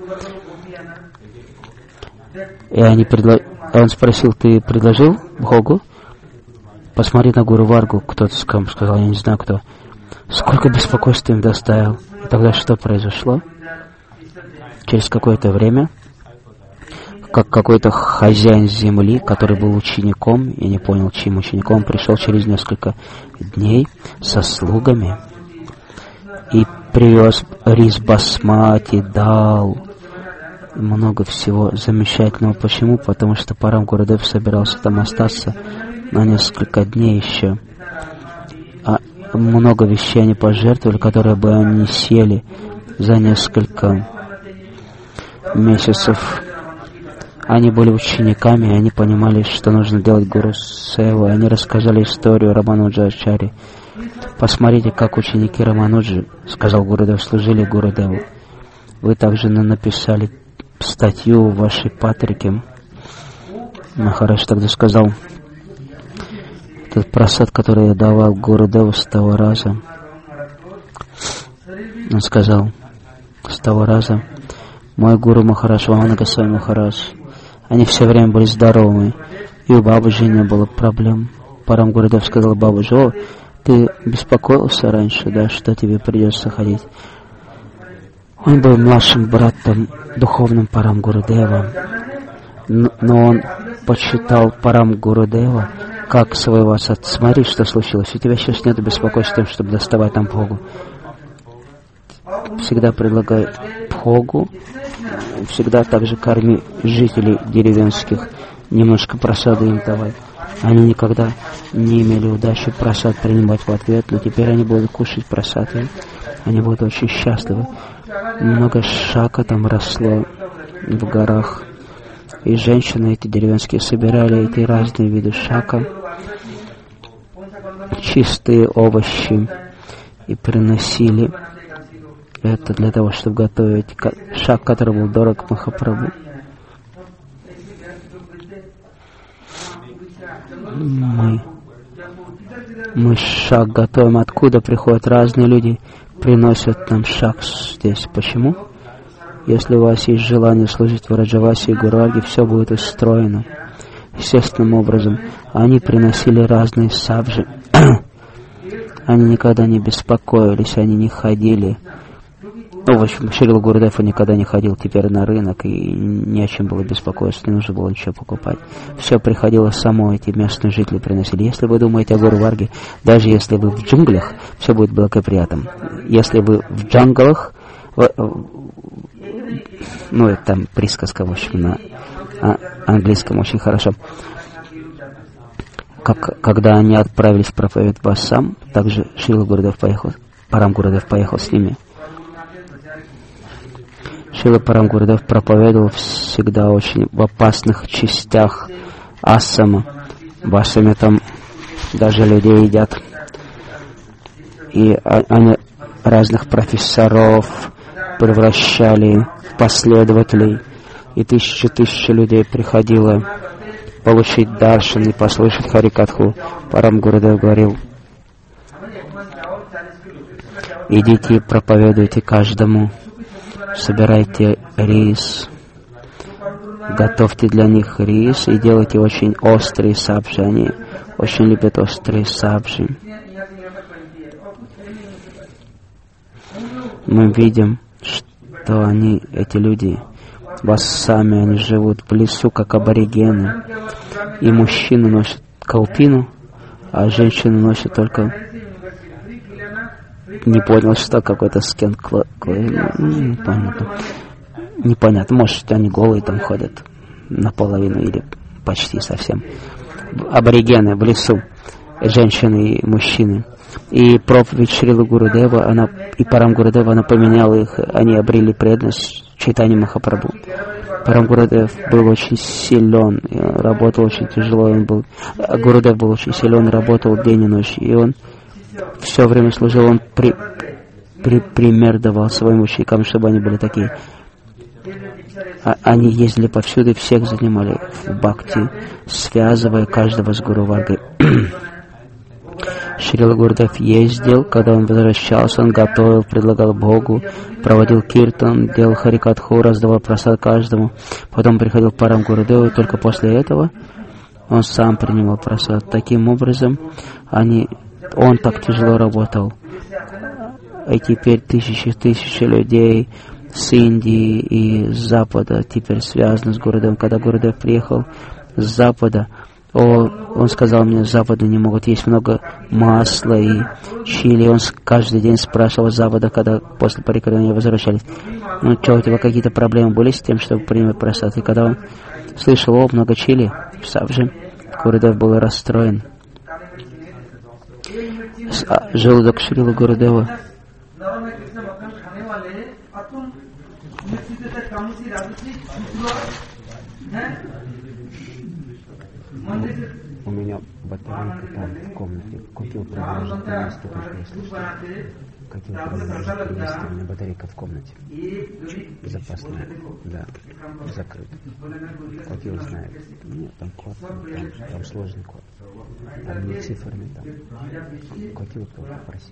И он спросил, ты предложил Богу? Посмотри на Гуру Варгу, кто-то сказал, я не знаю кто. Сколько беспокойства им доставил. И тогда что произошло? Через какое-то время, как какой-то хозяин земли, который был учеником, я не понял, чьим учеником, пришел через несколько дней со слугами и привез рис басмати, дал много всего замечательного. Почему? Потому что Парам Гурудев собирался там остаться на несколько дней еще. А много вещей они пожертвовали, которые бы они съели за несколько месяцев. Они были учениками, и они понимали, что нужно делать Гуру Севу. Они рассказали историю Рамануджа Ачари. Посмотрите, как ученики Рамануджи, сказал Гурудев, служили Гурудеву. Вы также написали статью в вашей патрике. Махарадж тогда сказал, этот прасад, который я давал Гурудеву с того раза, Он сказал, с того раза мой гуру Махарадж, Вамана Госвами Махарадж, они все время были здоровы, и у Бабаджи не было проблем. Парам Гурудев сказал Бабаджи: о, ты беспокоился раньше, да, что тебе придется ходить. Он был младшим братом, духовным Парам Гурудева, но он почитал Парам Гурудева как своего отца. Смотри, что случилось. У тебя сейчас нет беспокойства тем, чтобы доставать нам бхогу. Всегда предлагай бхогу, всегда также корми жителей деревенских, немножко просады им давай. Они никогда не имели удачи просад принимать в ответ, но теперь они будут кушать просад, и они будут очень счастливы. Много шака там росло в горах, и женщины эти деревенские собирали эти разные виды шака, чистые овощи, и приносили это для того, чтобы готовить шак, который был дорог Махапрабху. Мы шак готовим. Откуда приходят разные люди, приносят нам шак здесь. Почему? Если у вас есть желание служить в Раджавасе и Гурварге, все будет устроено естественным образом. Они приносили разные сабжи. Они никогда не беспокоились, они не ходили. Ну, в общем, Шрила Гурудев никогда не ходил теперь на рынок, и не о чем было беспокоиться, не нужно было ничего покупать. Все приходило само, эти местные жители приносили. Если вы думаете о Гурварге, даже если вы в джунглях, все будет благоприятным. Если вы в джунглах, ну, это там присказка, в общем, на английском очень хорошо. Когда они отправились проповедовать в Ассам, также Шрила Гурудев поехал, Парам Гурудев поехал с ними. Шрила Парам Гурудев проповедовал всегда очень в опасных частях Ассама. В Ассаме там даже людей едят. И они разных профессоров превращали в последователей. И тысячи людей приходило получить даршан и послушать Харикатху. Парам Гурудев говорил: идите и проповедуйте каждому. Собирайте рис, готовьте для них рис и делайте очень острые сабжи. Они очень любят острые сабжи. Мы видим, что они, эти люди, в Ассаме, они живут в лесу, как аборигены. И мужчины носят каупину, а женщины носят только... Не понял, что какой-то скен непонятно. Может, они голые там ходят наполовину или почти совсем. Аборигены в лесу, женщины и мужчины. И проповедь Шрилы Гурудева, и Парам Гурудева, она поменяла их, они обрели преданность Чайтанье Махапрабху. Парам Гурудев был очень силен, работал очень тяжело, Гурудев был очень силен, работал день и ночь, и он все время служил, он пример давал своим ученикам, чтобы они были такие. Они ездили повсюду и всех занимали в бхакти, связывая каждого с Гуру Варгой. Шрила Гурудев ездил, когда он возвращался, он готовил, предлагал Богу, проводил киртан, делал харикатху, раздавал прасад каждому. Потом приходил Парам Гурудеву, и только после этого он сам принимал прасад. Таким образом, он так тяжело работал. И теперь тысячи людей с Индии и с Запада теперь связаны с Гурудевом. Когда Гурудев приехал с Запада, он сказал мне, с Запада не могут есть много масла и чили. Он каждый день спрашивал с Запада, когда после парикмахерского возвращались: ну что, у тебя какие-то проблемы были с тем, чтобы принять просад? И когда он слышал: много чили в сабже, Гурудев был расстроен. Желудок Шрилы Гурудева у меня батарейка там в комнате. Купил продолжительное место, если что. Какие вы можете, если у меня батарейка в комнате? Безопасная, да, закрыта. Какие вы знаете? Нет, там код, там сложный код. Там не цифрами, там. Какие вы попросите?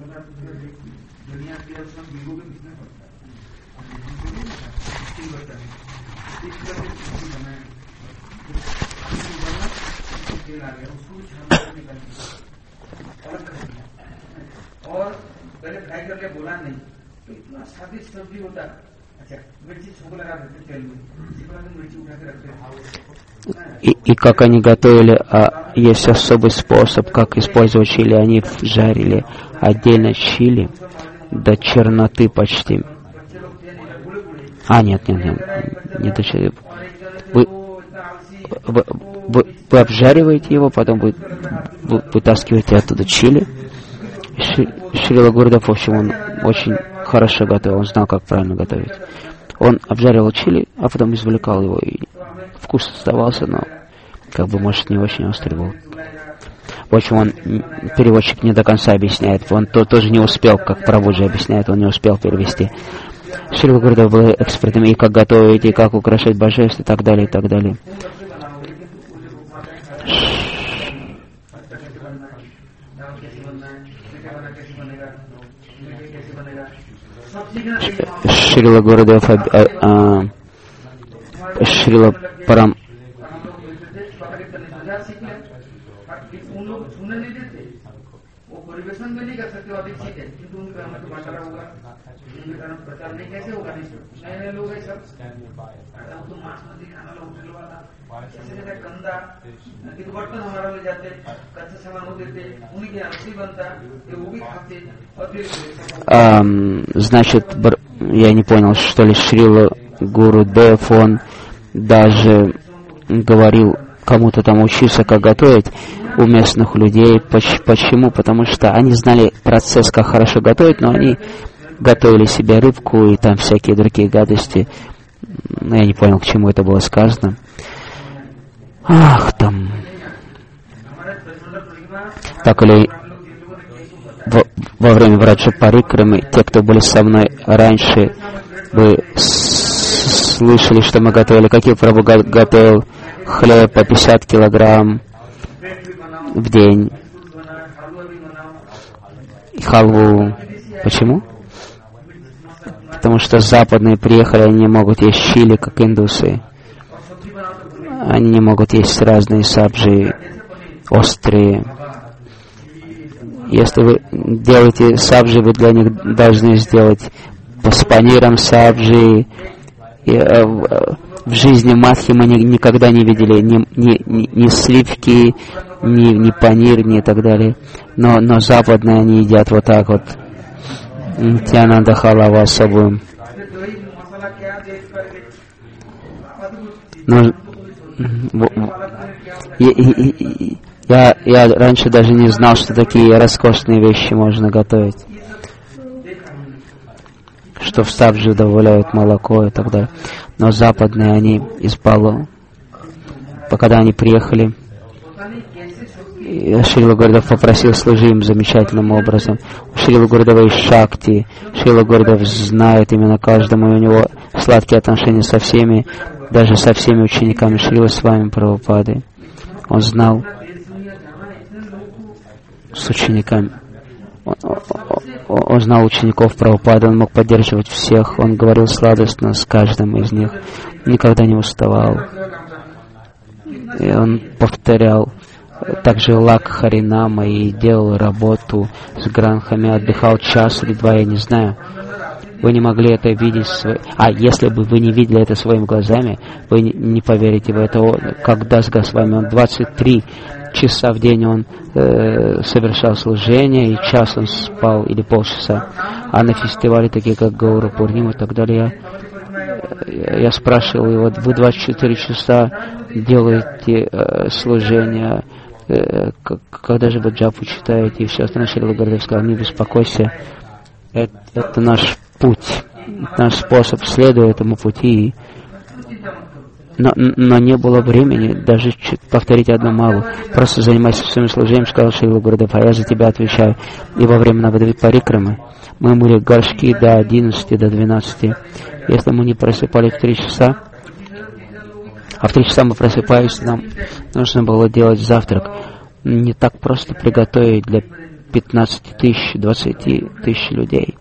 और पहले फ्राई करके बोला नहीं तो इतना स्वादिष्ट सब्जी होता। अच्छा मिर्ची छोंक लगा देते तेल में, मिर्ची उठा के रखते। И как они готовили, есть особый способ, как использовать чили. Они жарили отдельно чили до черноты почти. Нет, не до черноты. Вы обжариваете его, потом вы вытаскиваете оттуда чили. Шрила Гурудев, в общем, он очень хорошо готовил, он знал, как правильно готовить. Он обжаривал чили, а потом извлекал его, и вкус оставался, но, может, не очень острый был. В общем, переводчик не до конца объясняет, он тоже не успел, как Прабхуджи объясняет, он не успел перевести. Шрила Гурудев был экспертом, и как готовить, и как украшать божеств, и так далее, и так далее. Шрила Гурудев, Шрила Парам значит, я не понял, что ли, Шрила Гурудев, он даже говорил кому-то там учиться, как готовить у местных людей. Почему? Потому что они знали процесс, как хорошо готовить, но они готовили себе рыбку и там всякие другие гадости. Я не понял, к чему это было сказано. Там. Так или во время Враджа Парикрамы, те, кто были со мной раньше, вы слышали, что мы готовили. Какие Прабху готовил хлеб по 50 килограмм в день. И халву. Почему? Потому что западные приехали, они не могут есть чили, как индусы. Они не могут есть разные сабжи, острые. Если вы делаете сабжи, вы для них должны сделать с паниром сабжи. В жизни Мадхи мы никогда не видели ни сливки, ни панир, ни так далее. Но западные они едят вот так вот. Нитьянанда халаву особую. Я раньше даже не знал, что такие роскошные вещи можно готовить. Что в сабжи добавляют молоко и так далее. Но западные они из балу. Когда они приехали, Шрила Гурудев попросил служить им замечательным образом. У Шрила Гурудева есть шакти. Шрила Гурудев знает именно каждому, и у него сладкие отношения со всеми, даже со всеми учениками Шрила Свами Прабхупады. Он знал с учениками. Он знал учеников Прабхупады, он мог поддерживать всех, он говорил сладостно с каждым из них, никогда не уставал. И он повторял также лак Харинама и делал работу с гранхами, отдыхал час или два, я не знаю. Вы не могли это видеть. Если бы вы не видели это своими глазами, вы не поверите в это. Как Дас Госвами, он 23 часа в день он совершал служение, и час он спал, или полчаса. А на фестивале, такие как Гаура Пурнима и так далее, я спрашивал его, вы 24 часа делаете служение, когда же вы джапу читаете и все остальное. Шрила Гурудев сказал, не беспокойся, это наш путь, наш способ, следуй этому пути. но не было времени даже повторить одну малу. Просто занимайся своим служением, сказал Шрила Гурудев, а я за тебя отвечаю. И во время Навадвип Парикрамы мы мыли горшки до 11, до 12. Если мы не просыпались в 3 часа, а в 3 часа мы просыпались, нам нужно было делать завтрак. Не так просто приготовить для 15 тысяч, 20 тысяч людей.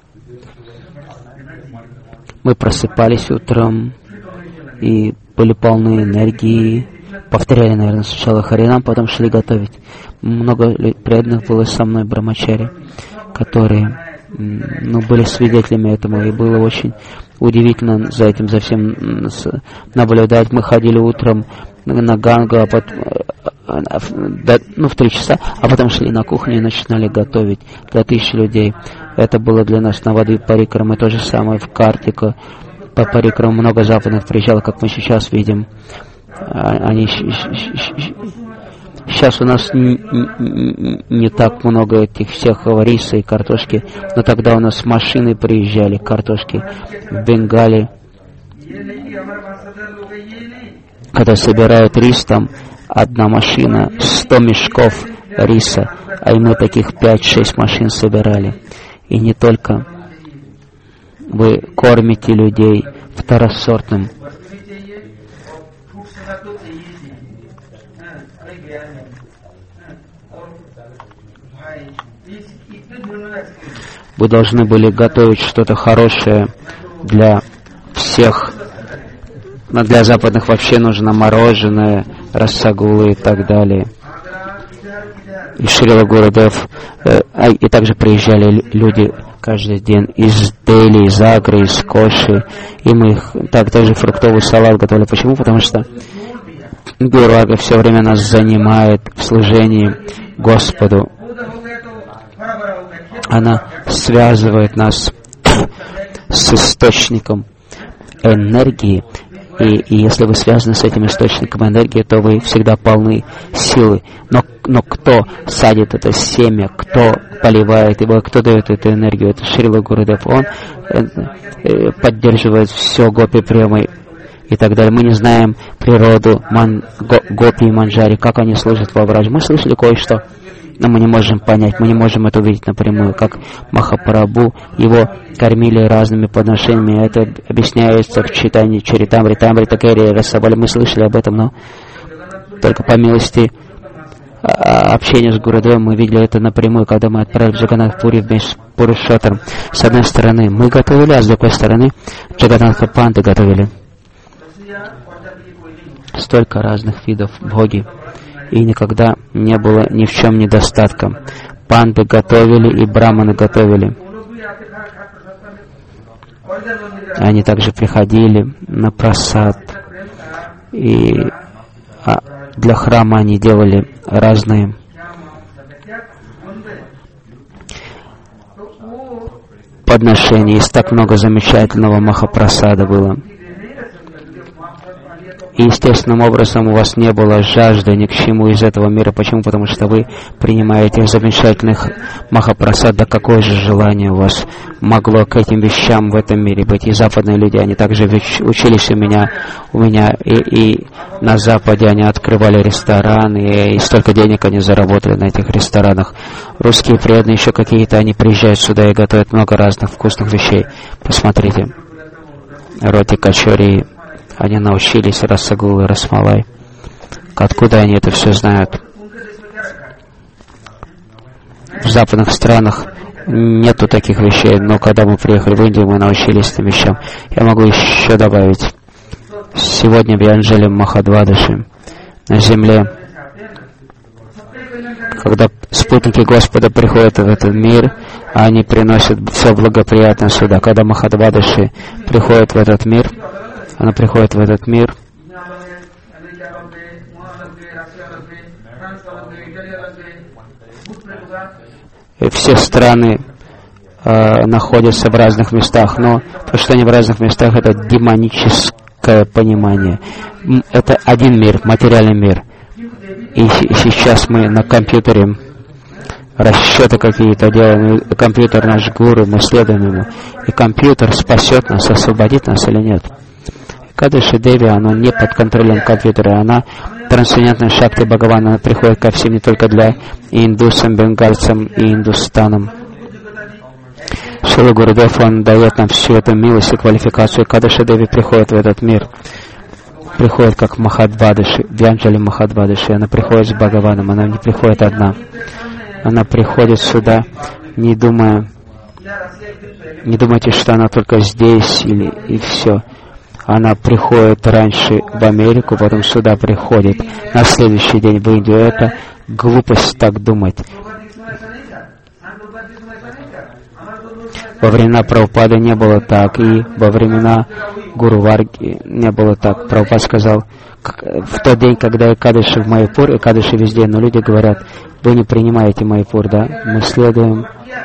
Мы просыпались утром и были полны энергии, повторяли, наверное, сначала Харинам, потом шли готовить. Много преданных было со мной брамачари, которые были свидетелями этому, и было очень удивительно за этим, за всем наблюдать. Мы ходили утром на Гангу, в 3 часа, а потом шли на кухню и начинали готовить для 1000 людей. Это было для нас Навадвип Парикрамы, то же самое в Картику. По Парикраму много западных приезжало, как мы сейчас видим. Они сейчас у нас не так много этих всех риса и картошки, но тогда у нас машины приезжали, картошки в Бенгале. Когда собирают рис, там одна машина, 100 мешков риса, а мы таких 5-6 машин собирали. И не только вы кормите людей второсортным. Вы должны были готовить что-то хорошее для всех. Но для западных вообще нужно мороженое, рассагулы и так далее. И Шрила Гурудев, и также приезжали люди каждый день из Дели, из Агры, из Коши, и мы их также фруктовый салат готовили. Почему? Потому что Гуру Ага все время нас занимает в служении Господу. Она связывает нас с источником энергии, и если вы связаны с этим источником энергии, то вы всегда полны силы. Но кто садит это семя, кто поливает его, кто дает эту энергию? Это Шрила Гурудев. Он поддерживает все гопи премой и так далее. Мы не знаем природу гопи и манджари, как они служат во Враджи. Мы слышали кое-что, но мы не можем понять, мы не можем это увидеть напрямую, как Махапрабху, его кормили разными подношениями. Это объясняется в читании Чаритамрита Кери Расавали. Мы слышали об этом, но только по милости общения с Гурудевом мы видели это напрямую, когда мы отправились в Джаганнатх-пури вместе с Пурушоттамом. С одной стороны мы готовили, а с другой стороны Джаганнатха-панты готовили. Столько разных видов бхоги. И никогда не было ни в чем недостатка. Панды готовили и браманы готовили. Они также приходили на прасад. И для храма они делали разные подношения. И так много замечательного махапрасада было. И естественным образом у вас не было жажды ни к чему из этого мира. Почему? Потому что вы принимаете замечательных махапрасад. Да какое же желание у вас могло к этим вещам в этом мире быть? И западные люди, они также учились у меня и на Западе они открывали рестораны, и столько денег они заработали на этих ресторанах. Русские преданные еще какие-то, они приезжают сюда и готовят много разных вкусных вещей. Посмотрите, роти качори. Они научились рассагулы, расмалай. Откуда они это все знают? В западных странах нету таких вещей, но когда мы приехали в Индию, мы научились этим вещам. Я могу еще добавить. Сегодня в Янджеле Махадвадаши на земле, когда спутники Господа приходят в этот мир, они приносят все благоприятное сюда. Когда Махадвадаши приходит в этот мир, она приходит в этот мир, и все страны находятся в разных местах, но то, что они в разных местах, это демоническое понимание. Это один мир, материальный мир. И сейчас мы на компьютере расчеты какие-то делаем, и компьютер наш гуру, мы следуем ему. И компьютер спасет нас, освободит нас или нет? Экадаши Деви, оно не под контролем компьютера, она трансцендентная шакти Бхагавана, она приходит ко всем не только для индусам, бенгальцам и индустанам. Шрила Гурудев, он дает нам всю эту милость и квалификацию. Экадаши Деви приходит в этот мир, приходит как Махадвадаши, Вьянджали Махадвадаши, она приходит с Бхагаваном, она не приходит одна. Она приходит сюда, не думайте, что она только здесь и все. Она приходит раньше в Америку, потом сюда приходит, на следующий день в Индию. Это глупость так думать. Во времена Прабхупады не было так, и во времена Гуру Варги не было так. Прабхупад сказал, в тот день, когда Экадаши в Майяпур, Экадаши везде, но люди говорят, вы не принимаете Майяпур, да? Мы следуем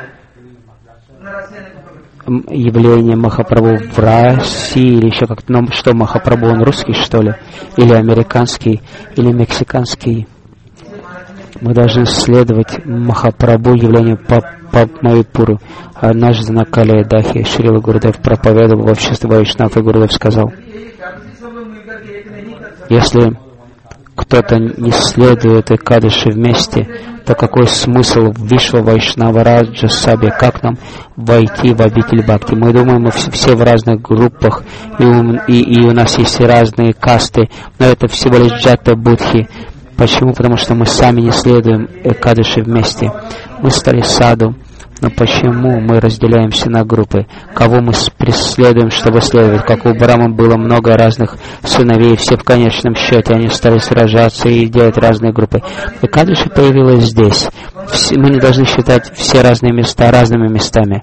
явление Махапрабху в России или еще как-то. Но что Махапрабху, он русский, что ли? Или американский, или мексиканский? Мы должны следовать Махапрабху явлению по Майяпуру. Однажды на Калия-Дахе Шрила Гурудев проповедовал в обществе Вайшнав, и Гурудев сказал, если кто-то не следует Экадаши вместе, то какой смысл в Вишва Вайшнава Раджа Сабе? Как нам войти в обитель Бхакти? Мы думаем, мы все в разных группах, и у нас есть разные касты, но это всего лишь джата будхи. Почему? Потому что мы сами не следуем Экадаши вместе. Мы стали саду, но почему мы разделяемся на группы? Кого мы преследуем, чтобы следовать? Как у Брахмы было много разных сыновей, все в конечном счете, они стали сражаться и делать разные группы. Экадаши появилась здесь. Мы не должны считать все разные места разными местами.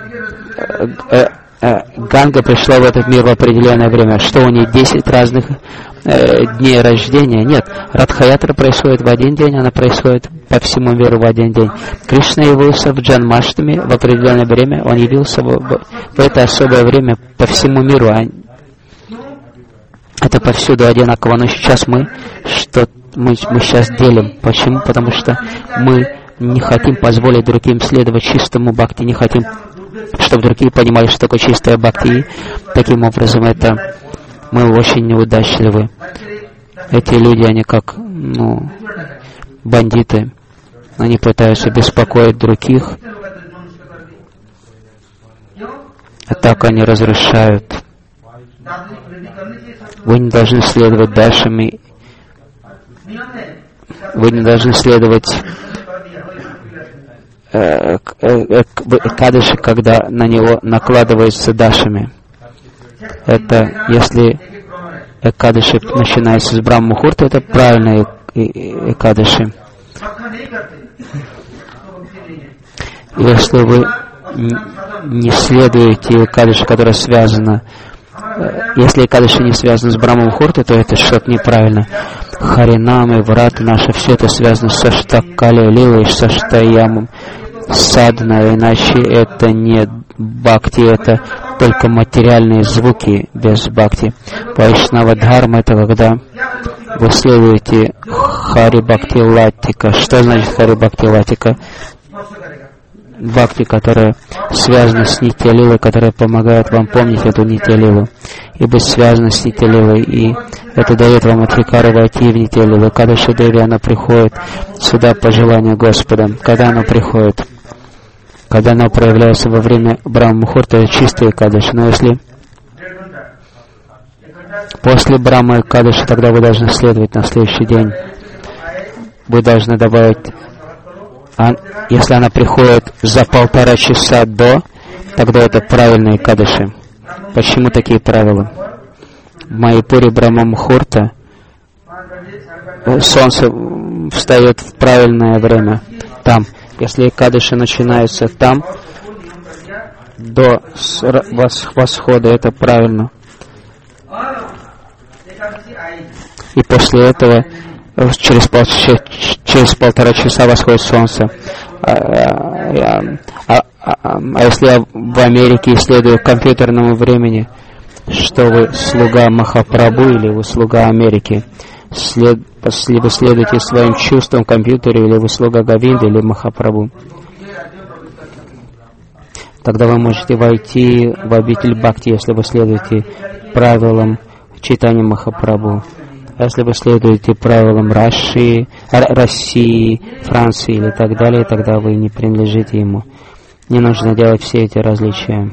Ганга пришла в этот мир в определенное время. Что у нее 10 разных дней рождения? Нет. Радха-ятра происходит в один день, она происходит по всему миру в один день. Кришна явился в Джанмаштами в определенное время, он явился в это особое время по всему миру. Это повсюду одинаково, но сейчас мы сейчас делим. Почему? Потому что мы не хотим позволить другим следовать чистому бхакти, не хотим, чтобы другие понимали, что такое чистая бхакти. И таким образом мы очень неудачливы. Эти люди, они как бандиты. Они пытаются беспокоить других. А так они разрушают. Вы не должны следовать дальшими. Вы не должны следовать Экадаши, когда на него накладываются дашами. Это если Экадаши начинается с Брахма-мухурта, это правильные Экадаши. Если вы не следуете Экадаши, которая связана, если Экадаши не связана с Брахма-мухуртой, то это что-то неправильно. Харинамы, Врата наши, все это связано с Аштакалия Лилой, с Аштаямом, Садхана, иначе это не бхакти, это только материальные звуки без бхакти. Вайшнава Дхарма — это когда вы следуете Хари Бхакти Латика. Что значит Хари Бхакти Латика? Бхакти, которая связана с Нитья-лилой, которая помогает вам помнить эту Нитья-лилу и быть связана с Нитья-лилой, и это дает вам отвлекару войти в Нитья-лилу. Экадаши Деви, она приходит сюда по желанию Господа. Когда она приходит? Когда она проявляется во время Брахма-мухурта, это чистая Экадаши. Но если после Брахма Экадаши, тогда вы должны следовать на следующий день. Вы должны добавить, если она приходит за 1,5 часа до, тогда это правильные Экадаши. Почему такие правила? В Майяпуре Брахма-мухурта солнце встает в правильное время. Там. Если Экадаши начинается там, до восхода, это правильно. И после этого через 1,5 часа восходит солнце. Если я в Америке исследую компьютерному времени, что вы слуга Махапрабху или вы слуга Америки? Вы следуете своим чувствам в компьютере, или вы слуга Говинды, или Махапрабху. Тогда вы можете войти в обитель Бхакти, если вы следуете правилам Чайтанья Махапрабху. А если вы следуете правилам России, Франции или так далее, тогда вы не принадлежите ему. Не нужно делать все эти различия.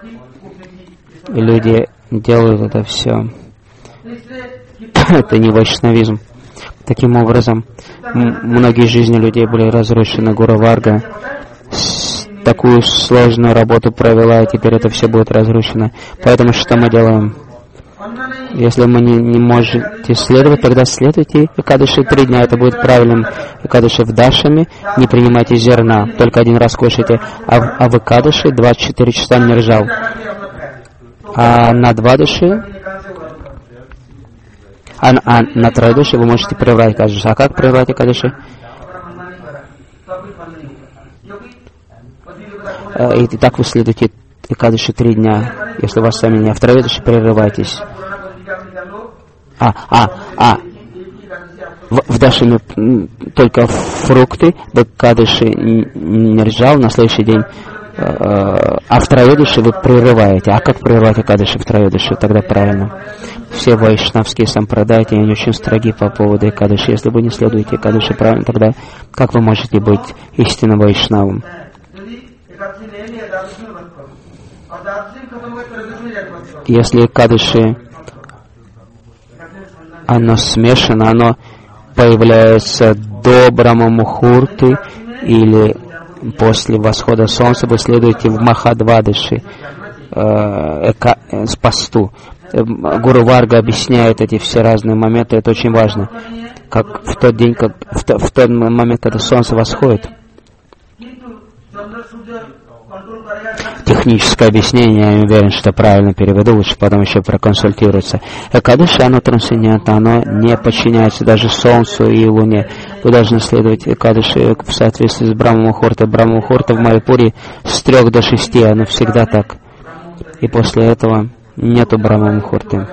Люди делают это все. Это не вайшнавизм. Таким образом, многие жизни людей были разрушены. Гуру Варга такую сложную работу провела, и теперь это все будет разрушено. Поэтому что мы делаем? Если вы не можете следовать, тогда следуйте Экадаши 3 дня. Это будет правильным. Экадаши в Дашами не принимайте зерна, только один раз кушайте. А в Экадаши 24 часа не ржал. А на Двадаши, на Трайдаши вы можете прервать Экадаши. А как прервать Экадаши? И так вы следуете Экадаши 3 дня, если у вас сами не. А в Трайдаши прерывайтесь. В Дашами только фрукты, в Экадаши не ржал на следующий день. А в Троедыши вы прерываете. А как прерывать Экадаши в Троедыши? Тогда правильно. Все вайшнавские сампрадайи, они очень строги по поводу Экадаши. Если вы не следуете Экадаши правильно, тогда как вы можете быть истинным вайшнавом? Если Экадаши оно смешано, оно появляется до Брахма-мухурты или после восхода солнца, вы следуете в Махадвадаши с посту. Гуру Варга объясняет эти все разные моменты, это очень важно. Как в тот день, в тот момент, когда солнце восходит. Техническое объяснение, я уверен, что правильно переведу, лучше потом еще проконсультируется. Экадаши, оно трансцендентно, оно не подчиняется даже Солнцу и Луне. Вы должны следовать Экадаши в соответствии с Брахма-мухуртой. Брахма-мухурта в Майяпуре с 3 до 6, оно всегда так. И после этого нету Брахма-мухурты.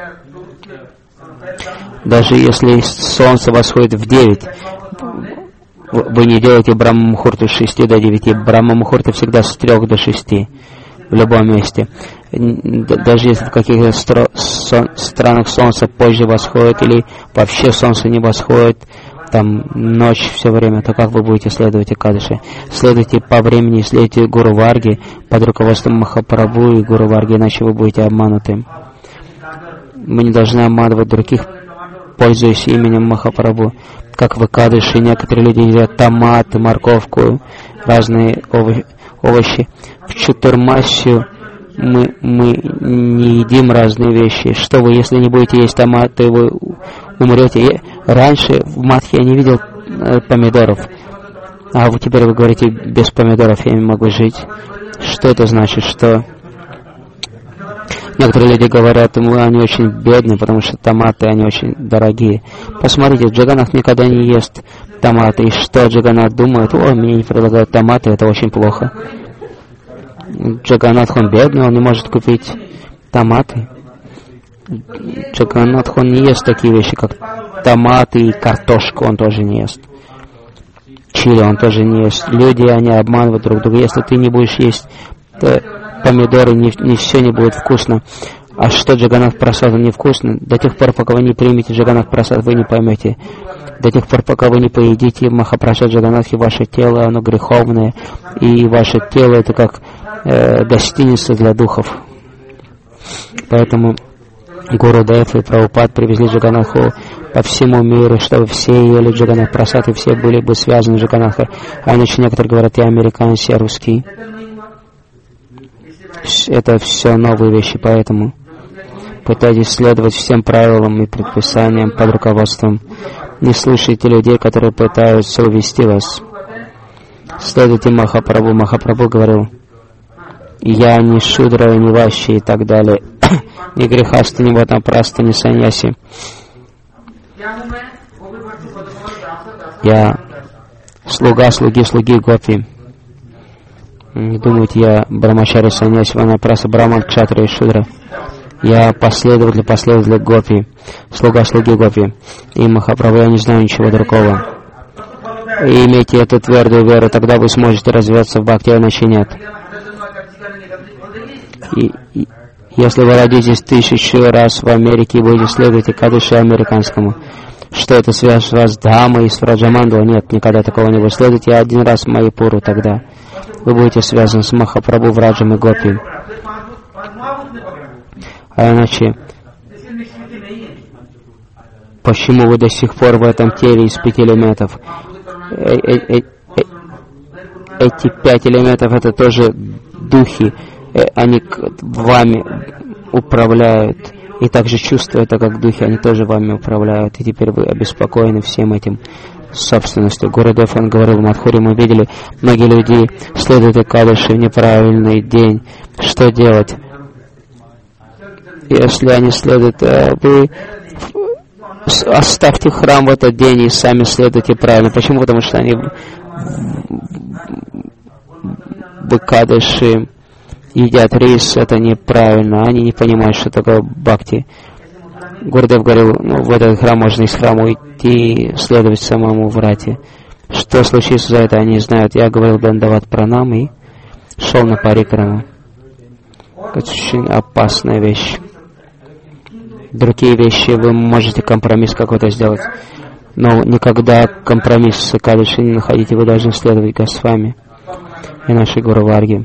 Даже если Солнце восходит в 9, вы не делаете Брахма-мухурту с 6 до 9. Брахма-мухурта всегда с 3 до 6 в любом месте. Даже если в каких-то странах Солнце позже восходит или вообще Солнце не восходит, там ночь все время, то как вы будете следовать Экадаши? Следуйте по времени, следуйте Гуру Варги под руководством Махапрабху и Гуру Варги, иначе вы будете обмануты. Мы не должны обманывать других, пользуясь именем Махапрабху. Как в Экадаши некоторые люди едят томаты, морковку, разные овощи. В Чатурмасию мы не едим разные вещи. Что вы, если не будете есть томаты, вы умрете? Раньше в Мадхе я не видел помидоров. А вы теперь вы говорите, без помидоров я не могу жить. Что это значит? Что некоторые люди говорят, они очень бедные, потому что томаты, они очень дорогие. Посмотрите, Джаганнат никогда не ест томаты. И что Джаганнат думает? О, мне не предлагают томаты, это очень плохо. Джаганнат, он бедный, он не может купить томаты. Джаганнат, он не ест такие вещи, как томаты и картошку, он тоже не ест. Чили он тоже не ест. Люди, они обманывают друг друга. Если ты не будешь есть помидоры, не все не будет вкусно. А что Джаганнат Прасад невкусно? До тех пор, пока вы не примете Джаганнат Прасад, вы не поймете. До тех пор, пока вы не поедите Махапрасад Джаганнатхи, ваше тело, оно греховное, и ваше тело это как гостиница для духов. Поэтому Гуру Дев и Прабхупад привезли Джаганнатху по всему миру, чтобы все ели Джаганнат Прасад, и все были бы связаны с Джаганнатхой. А иначе некоторые говорят, я американец, я русский. Это все новые вещи, поэтому пытайтесь следовать всем правилам и предписаниям под руководством. Не слушайте людей, которые пытаются увести вас. Следуйте Махапрабху. Махапрабху говорил, я не шудра, не ващи и так далее. Ни грехаста, ни ватапраста, ни саньяси. Я слуга слуги гопи. Не думайте, я Брамачари, саньяси, ванапраса, браман, кшатра и шудра. Я последователь гопи, слуга слуги гопи. И Махапрабху, я не знаю ничего другого. И имейте эту твердую веру, тогда вы сможете развиваться в бхакти, а иначе нет. Если вы родитесь 1000 раз в Америке и будете следовать Экадаши американскому, что это свяжет вас с Дхамой и с Враджамандалой? Нет, никогда такого не будет. Следуйте один раз Майяпуру, тогда вы будете связаны с Махапрабху, Враджем и Гопи. А иначе, почему вы до сих пор в этом теле из 5 элементов? Эти 5 элементов — это тоже духи. Они вами управляют. И также чувства, это как духи, они тоже вами управляют. И теперь вы обеспокоены всем этим собственностью. Гурудев, он говорил в Мадхуре, мы видели, многие люди следуют Экадаши в неправильный день. Что делать? Если они следуют, вы оставьте храм в этот день и сами следуйте правильно. Почему? Потому что они в Экадаши едят рис, это неправильно. Они не понимают, что такое бхакти. Гурудев говорил, в этот храм можно из храма уйти, следовать самому врате. Что случится за это, они не знают. Я говорил Дандават Пранам и шел на парикраму. Это очень опасная вещь. Другие вещи вы можете компромисс какой-то сделать. Но никогда компромисс с Экадаши не находите. Вы должны следовать Госвами и нашей Гуру Варги.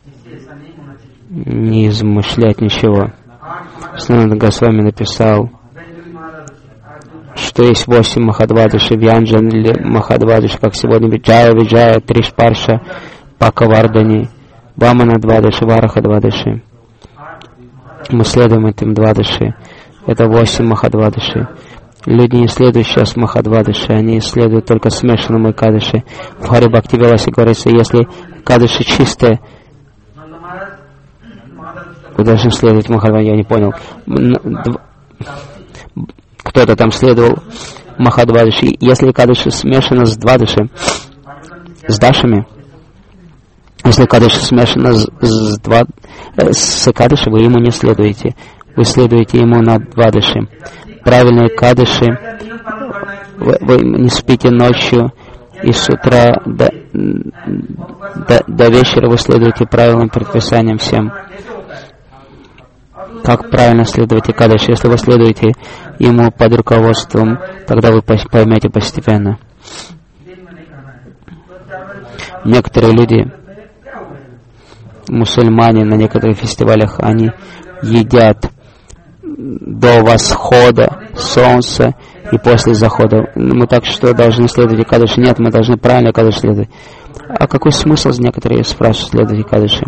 Не измышлять ничего. Сананда Госвами написал, что есть 8 Махадвадыши, Вьянджан или Махадвадыши, как сегодня Виджая, Виджая, Тришпарша, Пакавардани, Вамана Двадыши, Вараха Двадыши. Мы следуем этим Двадыши. Это 8 Махадвадыши. Люди не следуют сейчас Махадвадыши, они следуют только смешанному Экадаши. В Хари Бхакти Виласе говорится, если Экадаши чистая, вы должны следовать Махадвадыши. Я не понял. Кто-то там следовал Махадвадыши. Если Экадаши смешана с Двадыши, с Дашами, если Экадаши смешана с Экадаши, вы ему не следуете. Вы следуете ему на Двадыши. Правильные Экадаши, вы не спите ночью, и с утра до вечера вы следуете правильным предписаниям всем. Как правильно следовать Экадаши? Если вы следуете ему под руководством, тогда вы поймете постепенно. Некоторые люди, мусульмане, на некоторых фестивалях, они едят до восхода солнца и после захода. Мы так что должны следовать Экадаши? Нет, мы должны правильно Экадаши следовать. А какой смысл, некоторые спрашивают, следовать Экадаши?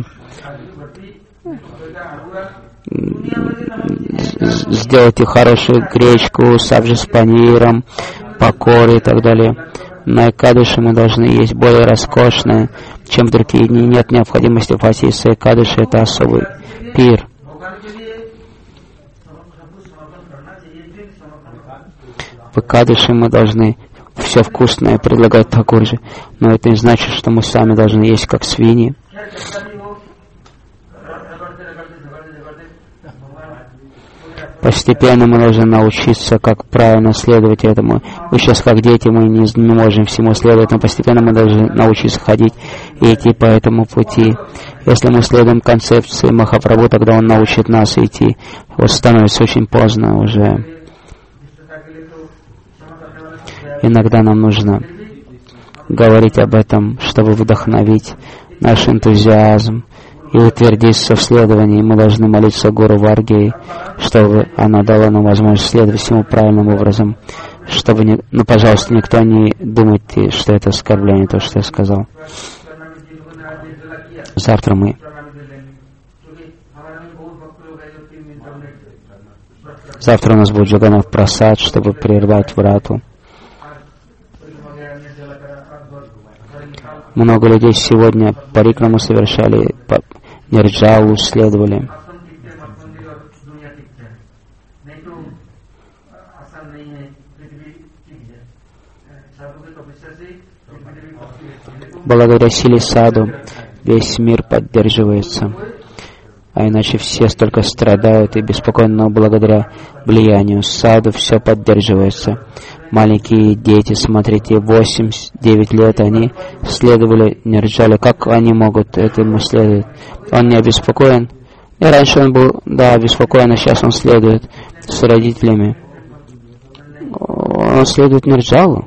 Сделайте хорошую гречку, сабджи с паниром, пакоры и так далее. На Экадаши мы должны есть более роскошное, чем в другие дни. Нет необходимости в фасисе. Экадаши — это особый пир. В Экадаши мы должны все вкусное предлагать такое же. Но это не значит, что мы сами должны есть как свиньи. Постепенно мы должны научиться, как правильно следовать этому. Мы сейчас, как дети, мы не можем всему следовать, но постепенно мы должны научиться ходить и идти по этому пути. Если мы следуем концепции Махапрабху, тогда он научит нас идти. Вот становится очень поздно уже. Иногда нам нужно говорить об этом, чтобы вдохновить наш энтузиазм и утвердиться в следовании. Мы должны молиться Гуру Варге, чтобы она дала нам возможность следовать всему правильным образом. Чтобы пожалуйста, никто не думайте, что это оскорбление, то, что я сказал. Завтра у нас будет Джаганнат Прасад, чтобы прервать врату. Много людей сегодня парикраму совершали, Нирджалу следовали. Благодаря силе саду весь мир поддерживается. А иначе все столько страдают и беспокойны, но благодаря влиянию саду все поддерживается. Маленькие дети, смотрите, 8-9 лет, они следовали Нирджале. Как они могут этому следовать? Он не обеспокоен? И раньше он был, да, беспокоен, а сейчас он следует с родителями. Он следует Нирджалу.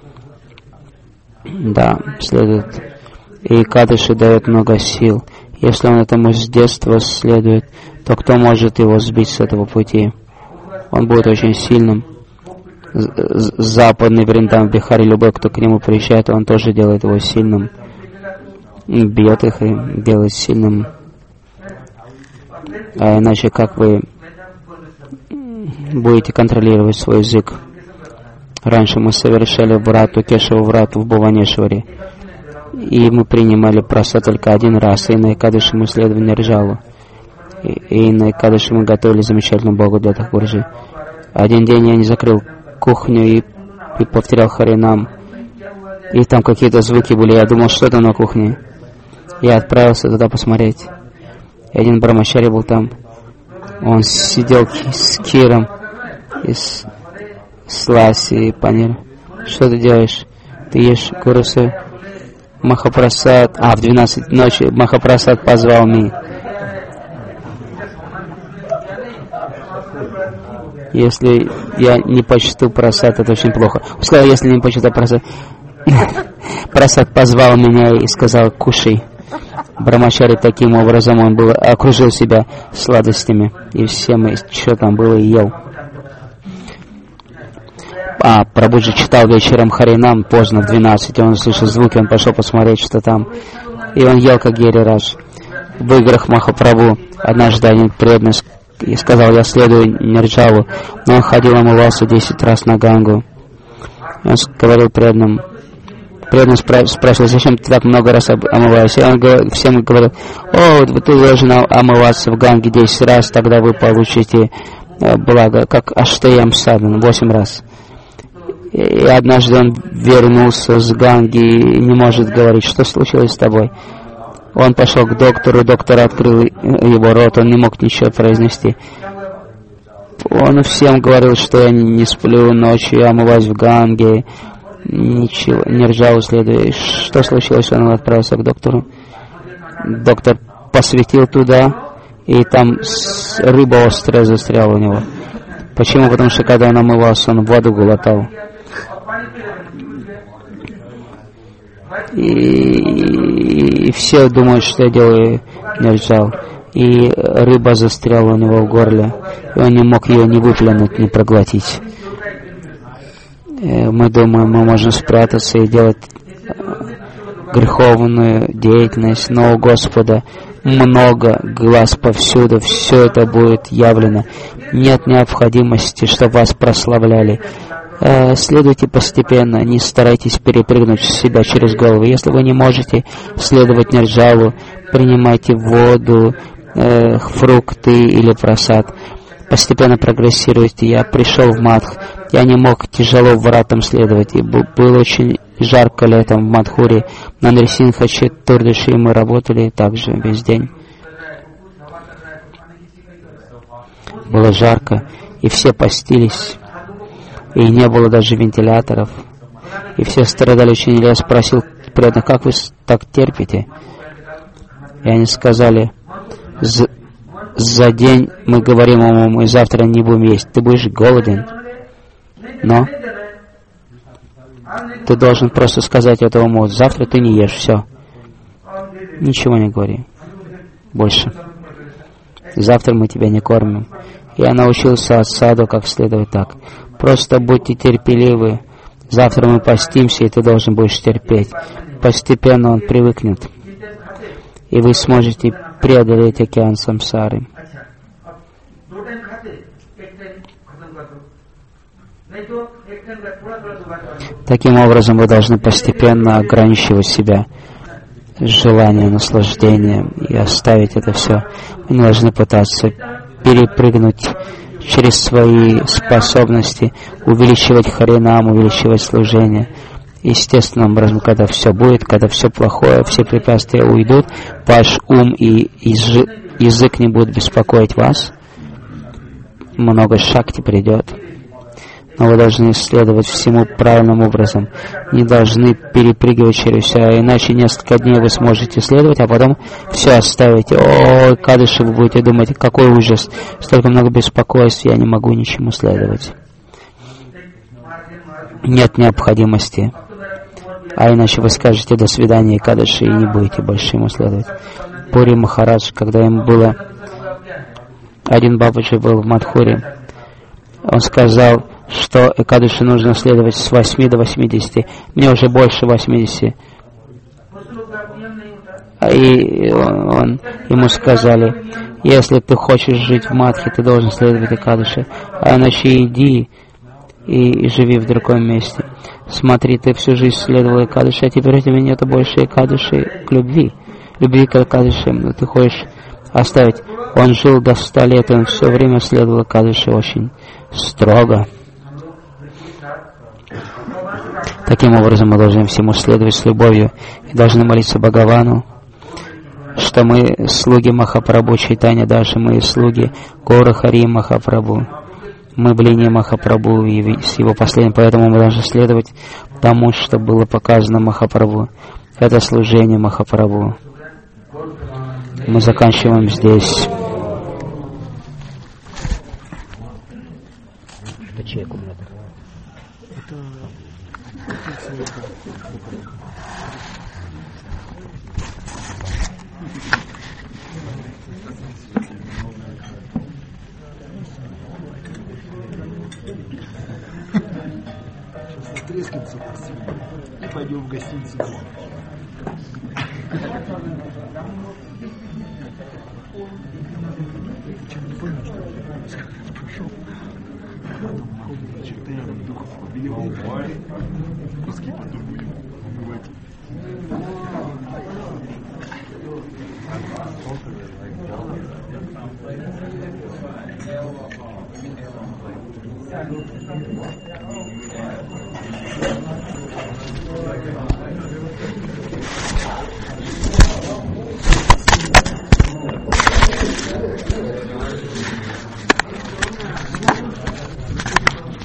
Да, следует. И Кадыши дает много сил. Если он этому с детства следует, то кто может его сбить с этого пути? Он будет очень сильным. Западный Вриндаван, Бихари, любой, кто к нему приезжает, он тоже делает его сильным. Бьет их и делает сильным. А иначе как вы будете контролировать свой язык? Раньше мы совершали врату, Кешеву врату в Бхуванешваре. И мы принимали прасад только один раз. И на Экадыши мы следовали Нирджалу. И на Экадыши мы готовили замечательную Богу для Тхакурджи. Один день я не закрыл кухню и повторял Харинам. И там какие-то звуки были. Я думал, что там на кухне. Я отправился туда посмотреть. И один брамачари был там. Он сидел с киром и с ласи и панир. Что ты делаешь? Ты ешь курасы? Махапрасад. В 12 ночи Махапрасад позвал меня. Если я не почту прасад, это очень плохо. Он сказал, если не почту прасад. Прасад позвал меня и сказал, кушай. Брамачари таким образом он окружил себя сладостями. И всем, что там было, и ел. Прабхуджи читал вечером Харинам поздно, в 12, и он услышал звуки, он пошел посмотреть, что там. И он ел, как Гирирадж. В играх Махапрабху однажды один преданный и сказал, я следую Нирджалу, но он ходил, омывался 10 раз на Гангу. И он говорил преданным, преданный спрашивал, зачем ты так много раз омываешься? И он всем говорил, вы должны омываться в Ганге 10 раз, тогда вы получите благо, как Аштаям Садан, 8 раз. И однажды он вернулся с Ганги и не может говорить, что случилось с тобой. Он пошел к доктору, доктор открыл его рот, он не мог ничего произнести. Он всем говорил, что я не сплю ночью, я омываюсь в Ганге, ничего, Нирджалу следую. Что случилось, он отправился к доктору. Доктор посветил туда, и там рыба острая застряла у него. Почему? Потому что когда он омывался, он воду глотал. И все думают, что я делаю Нирджал. И рыба застряла у него в горле. И он не мог ее ни выплюнуть, ни проглотить. Мы думаем, мы можем спрятаться и делать греховную деятельность, но у Господа много глаз повсюду, все это будет явлено. Нет необходимости, чтобы вас прославляли. Следуйте постепенно, не старайтесь перепрыгнуть себя через голову. Если вы не можете следовать Нирджалу, принимайте воду, фрукты или прасад. Постепенно прогрессируйте. Я пришел в Мадх, я не мог тяжело вратам следовать, и было очень жарко летом в Мадхуре. На Нрисимха Четурдаши мы работали также весь день. Было жарко, и все постились. И не было даже вентиляторов. И все страдали очень. Я спросил преданных, как вы так терпите? И они сказали, за день мы говорим ему, мы завтра не будем есть. Ты будешь голоден. Но ты должен просто сказать этому, завтра ты не ешь, все. Ничего не говори. Больше. Завтра мы тебя не кормим. Я научился от саду, как следует так. Просто будьте терпеливы. Завтра мы постимся, и ты должен будешь терпеть. Постепенно он привыкнет. И вы сможете преодолеть океан самсары. Таким образом, вы должны постепенно ограничивать себя, желание, наслаждение, и оставить это все. Вы не должны пытаться перепрыгнуть через свои способности, увеличивать харинам, увеличивать служение. Естественным образом, когда все будет, когда все плохое, все препятствия уйдут, ваш ум и язык не будут беспокоить вас, много шакти придет. но вы должны следовать всему правильным образом. Не должны перепрыгивать через все, иначе несколько дней вы сможете следовать, а потом все оставите. О, Кадыши, вы будете думать, какой ужас, столько много беспокойств, я не могу ничему следовать. Нет необходимости. А иначе вы скажете до свидания Кадыши и не будете больше ему следовать. Пури Махарадж, когда ему было... Один Бабаджи был в Мадхуре, он сказал, что Экадыши нужно следовать с 8 до 80. Мне уже больше 80. И ему сказали, если ты хочешь жить в Мадхе, ты должен следовать Экадыши. А иначе иди и живи в другом месте. Смотри, ты всю жизнь следовал Экадыши, а теперь у тебя нет больше Экадыши к любви. Любви к Экадыши, но ты хочешь оставить. Он жил до 100 лет, и он все время следовал Экадыши очень строго. Таким образом, мы должны всему следовать с любовью и должны молиться Бхагавану, что мы слуги Махапрабху Чайтанья Даши, мы слуги Гора Хари Махапрабху. Мы блини Махапрабху и с его последним, поэтому мы должны следовать тому, что было показано Махапрабху. Это служение Махапрабху. Мы заканчиваем здесь. Это чей аккумулятор? Сейчас трескается и пойдем в гостиницу. Чем не понял, что пошел. Потом находит чертаяром духов побил. Куски потом будем умывать.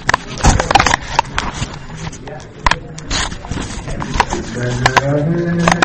Radhe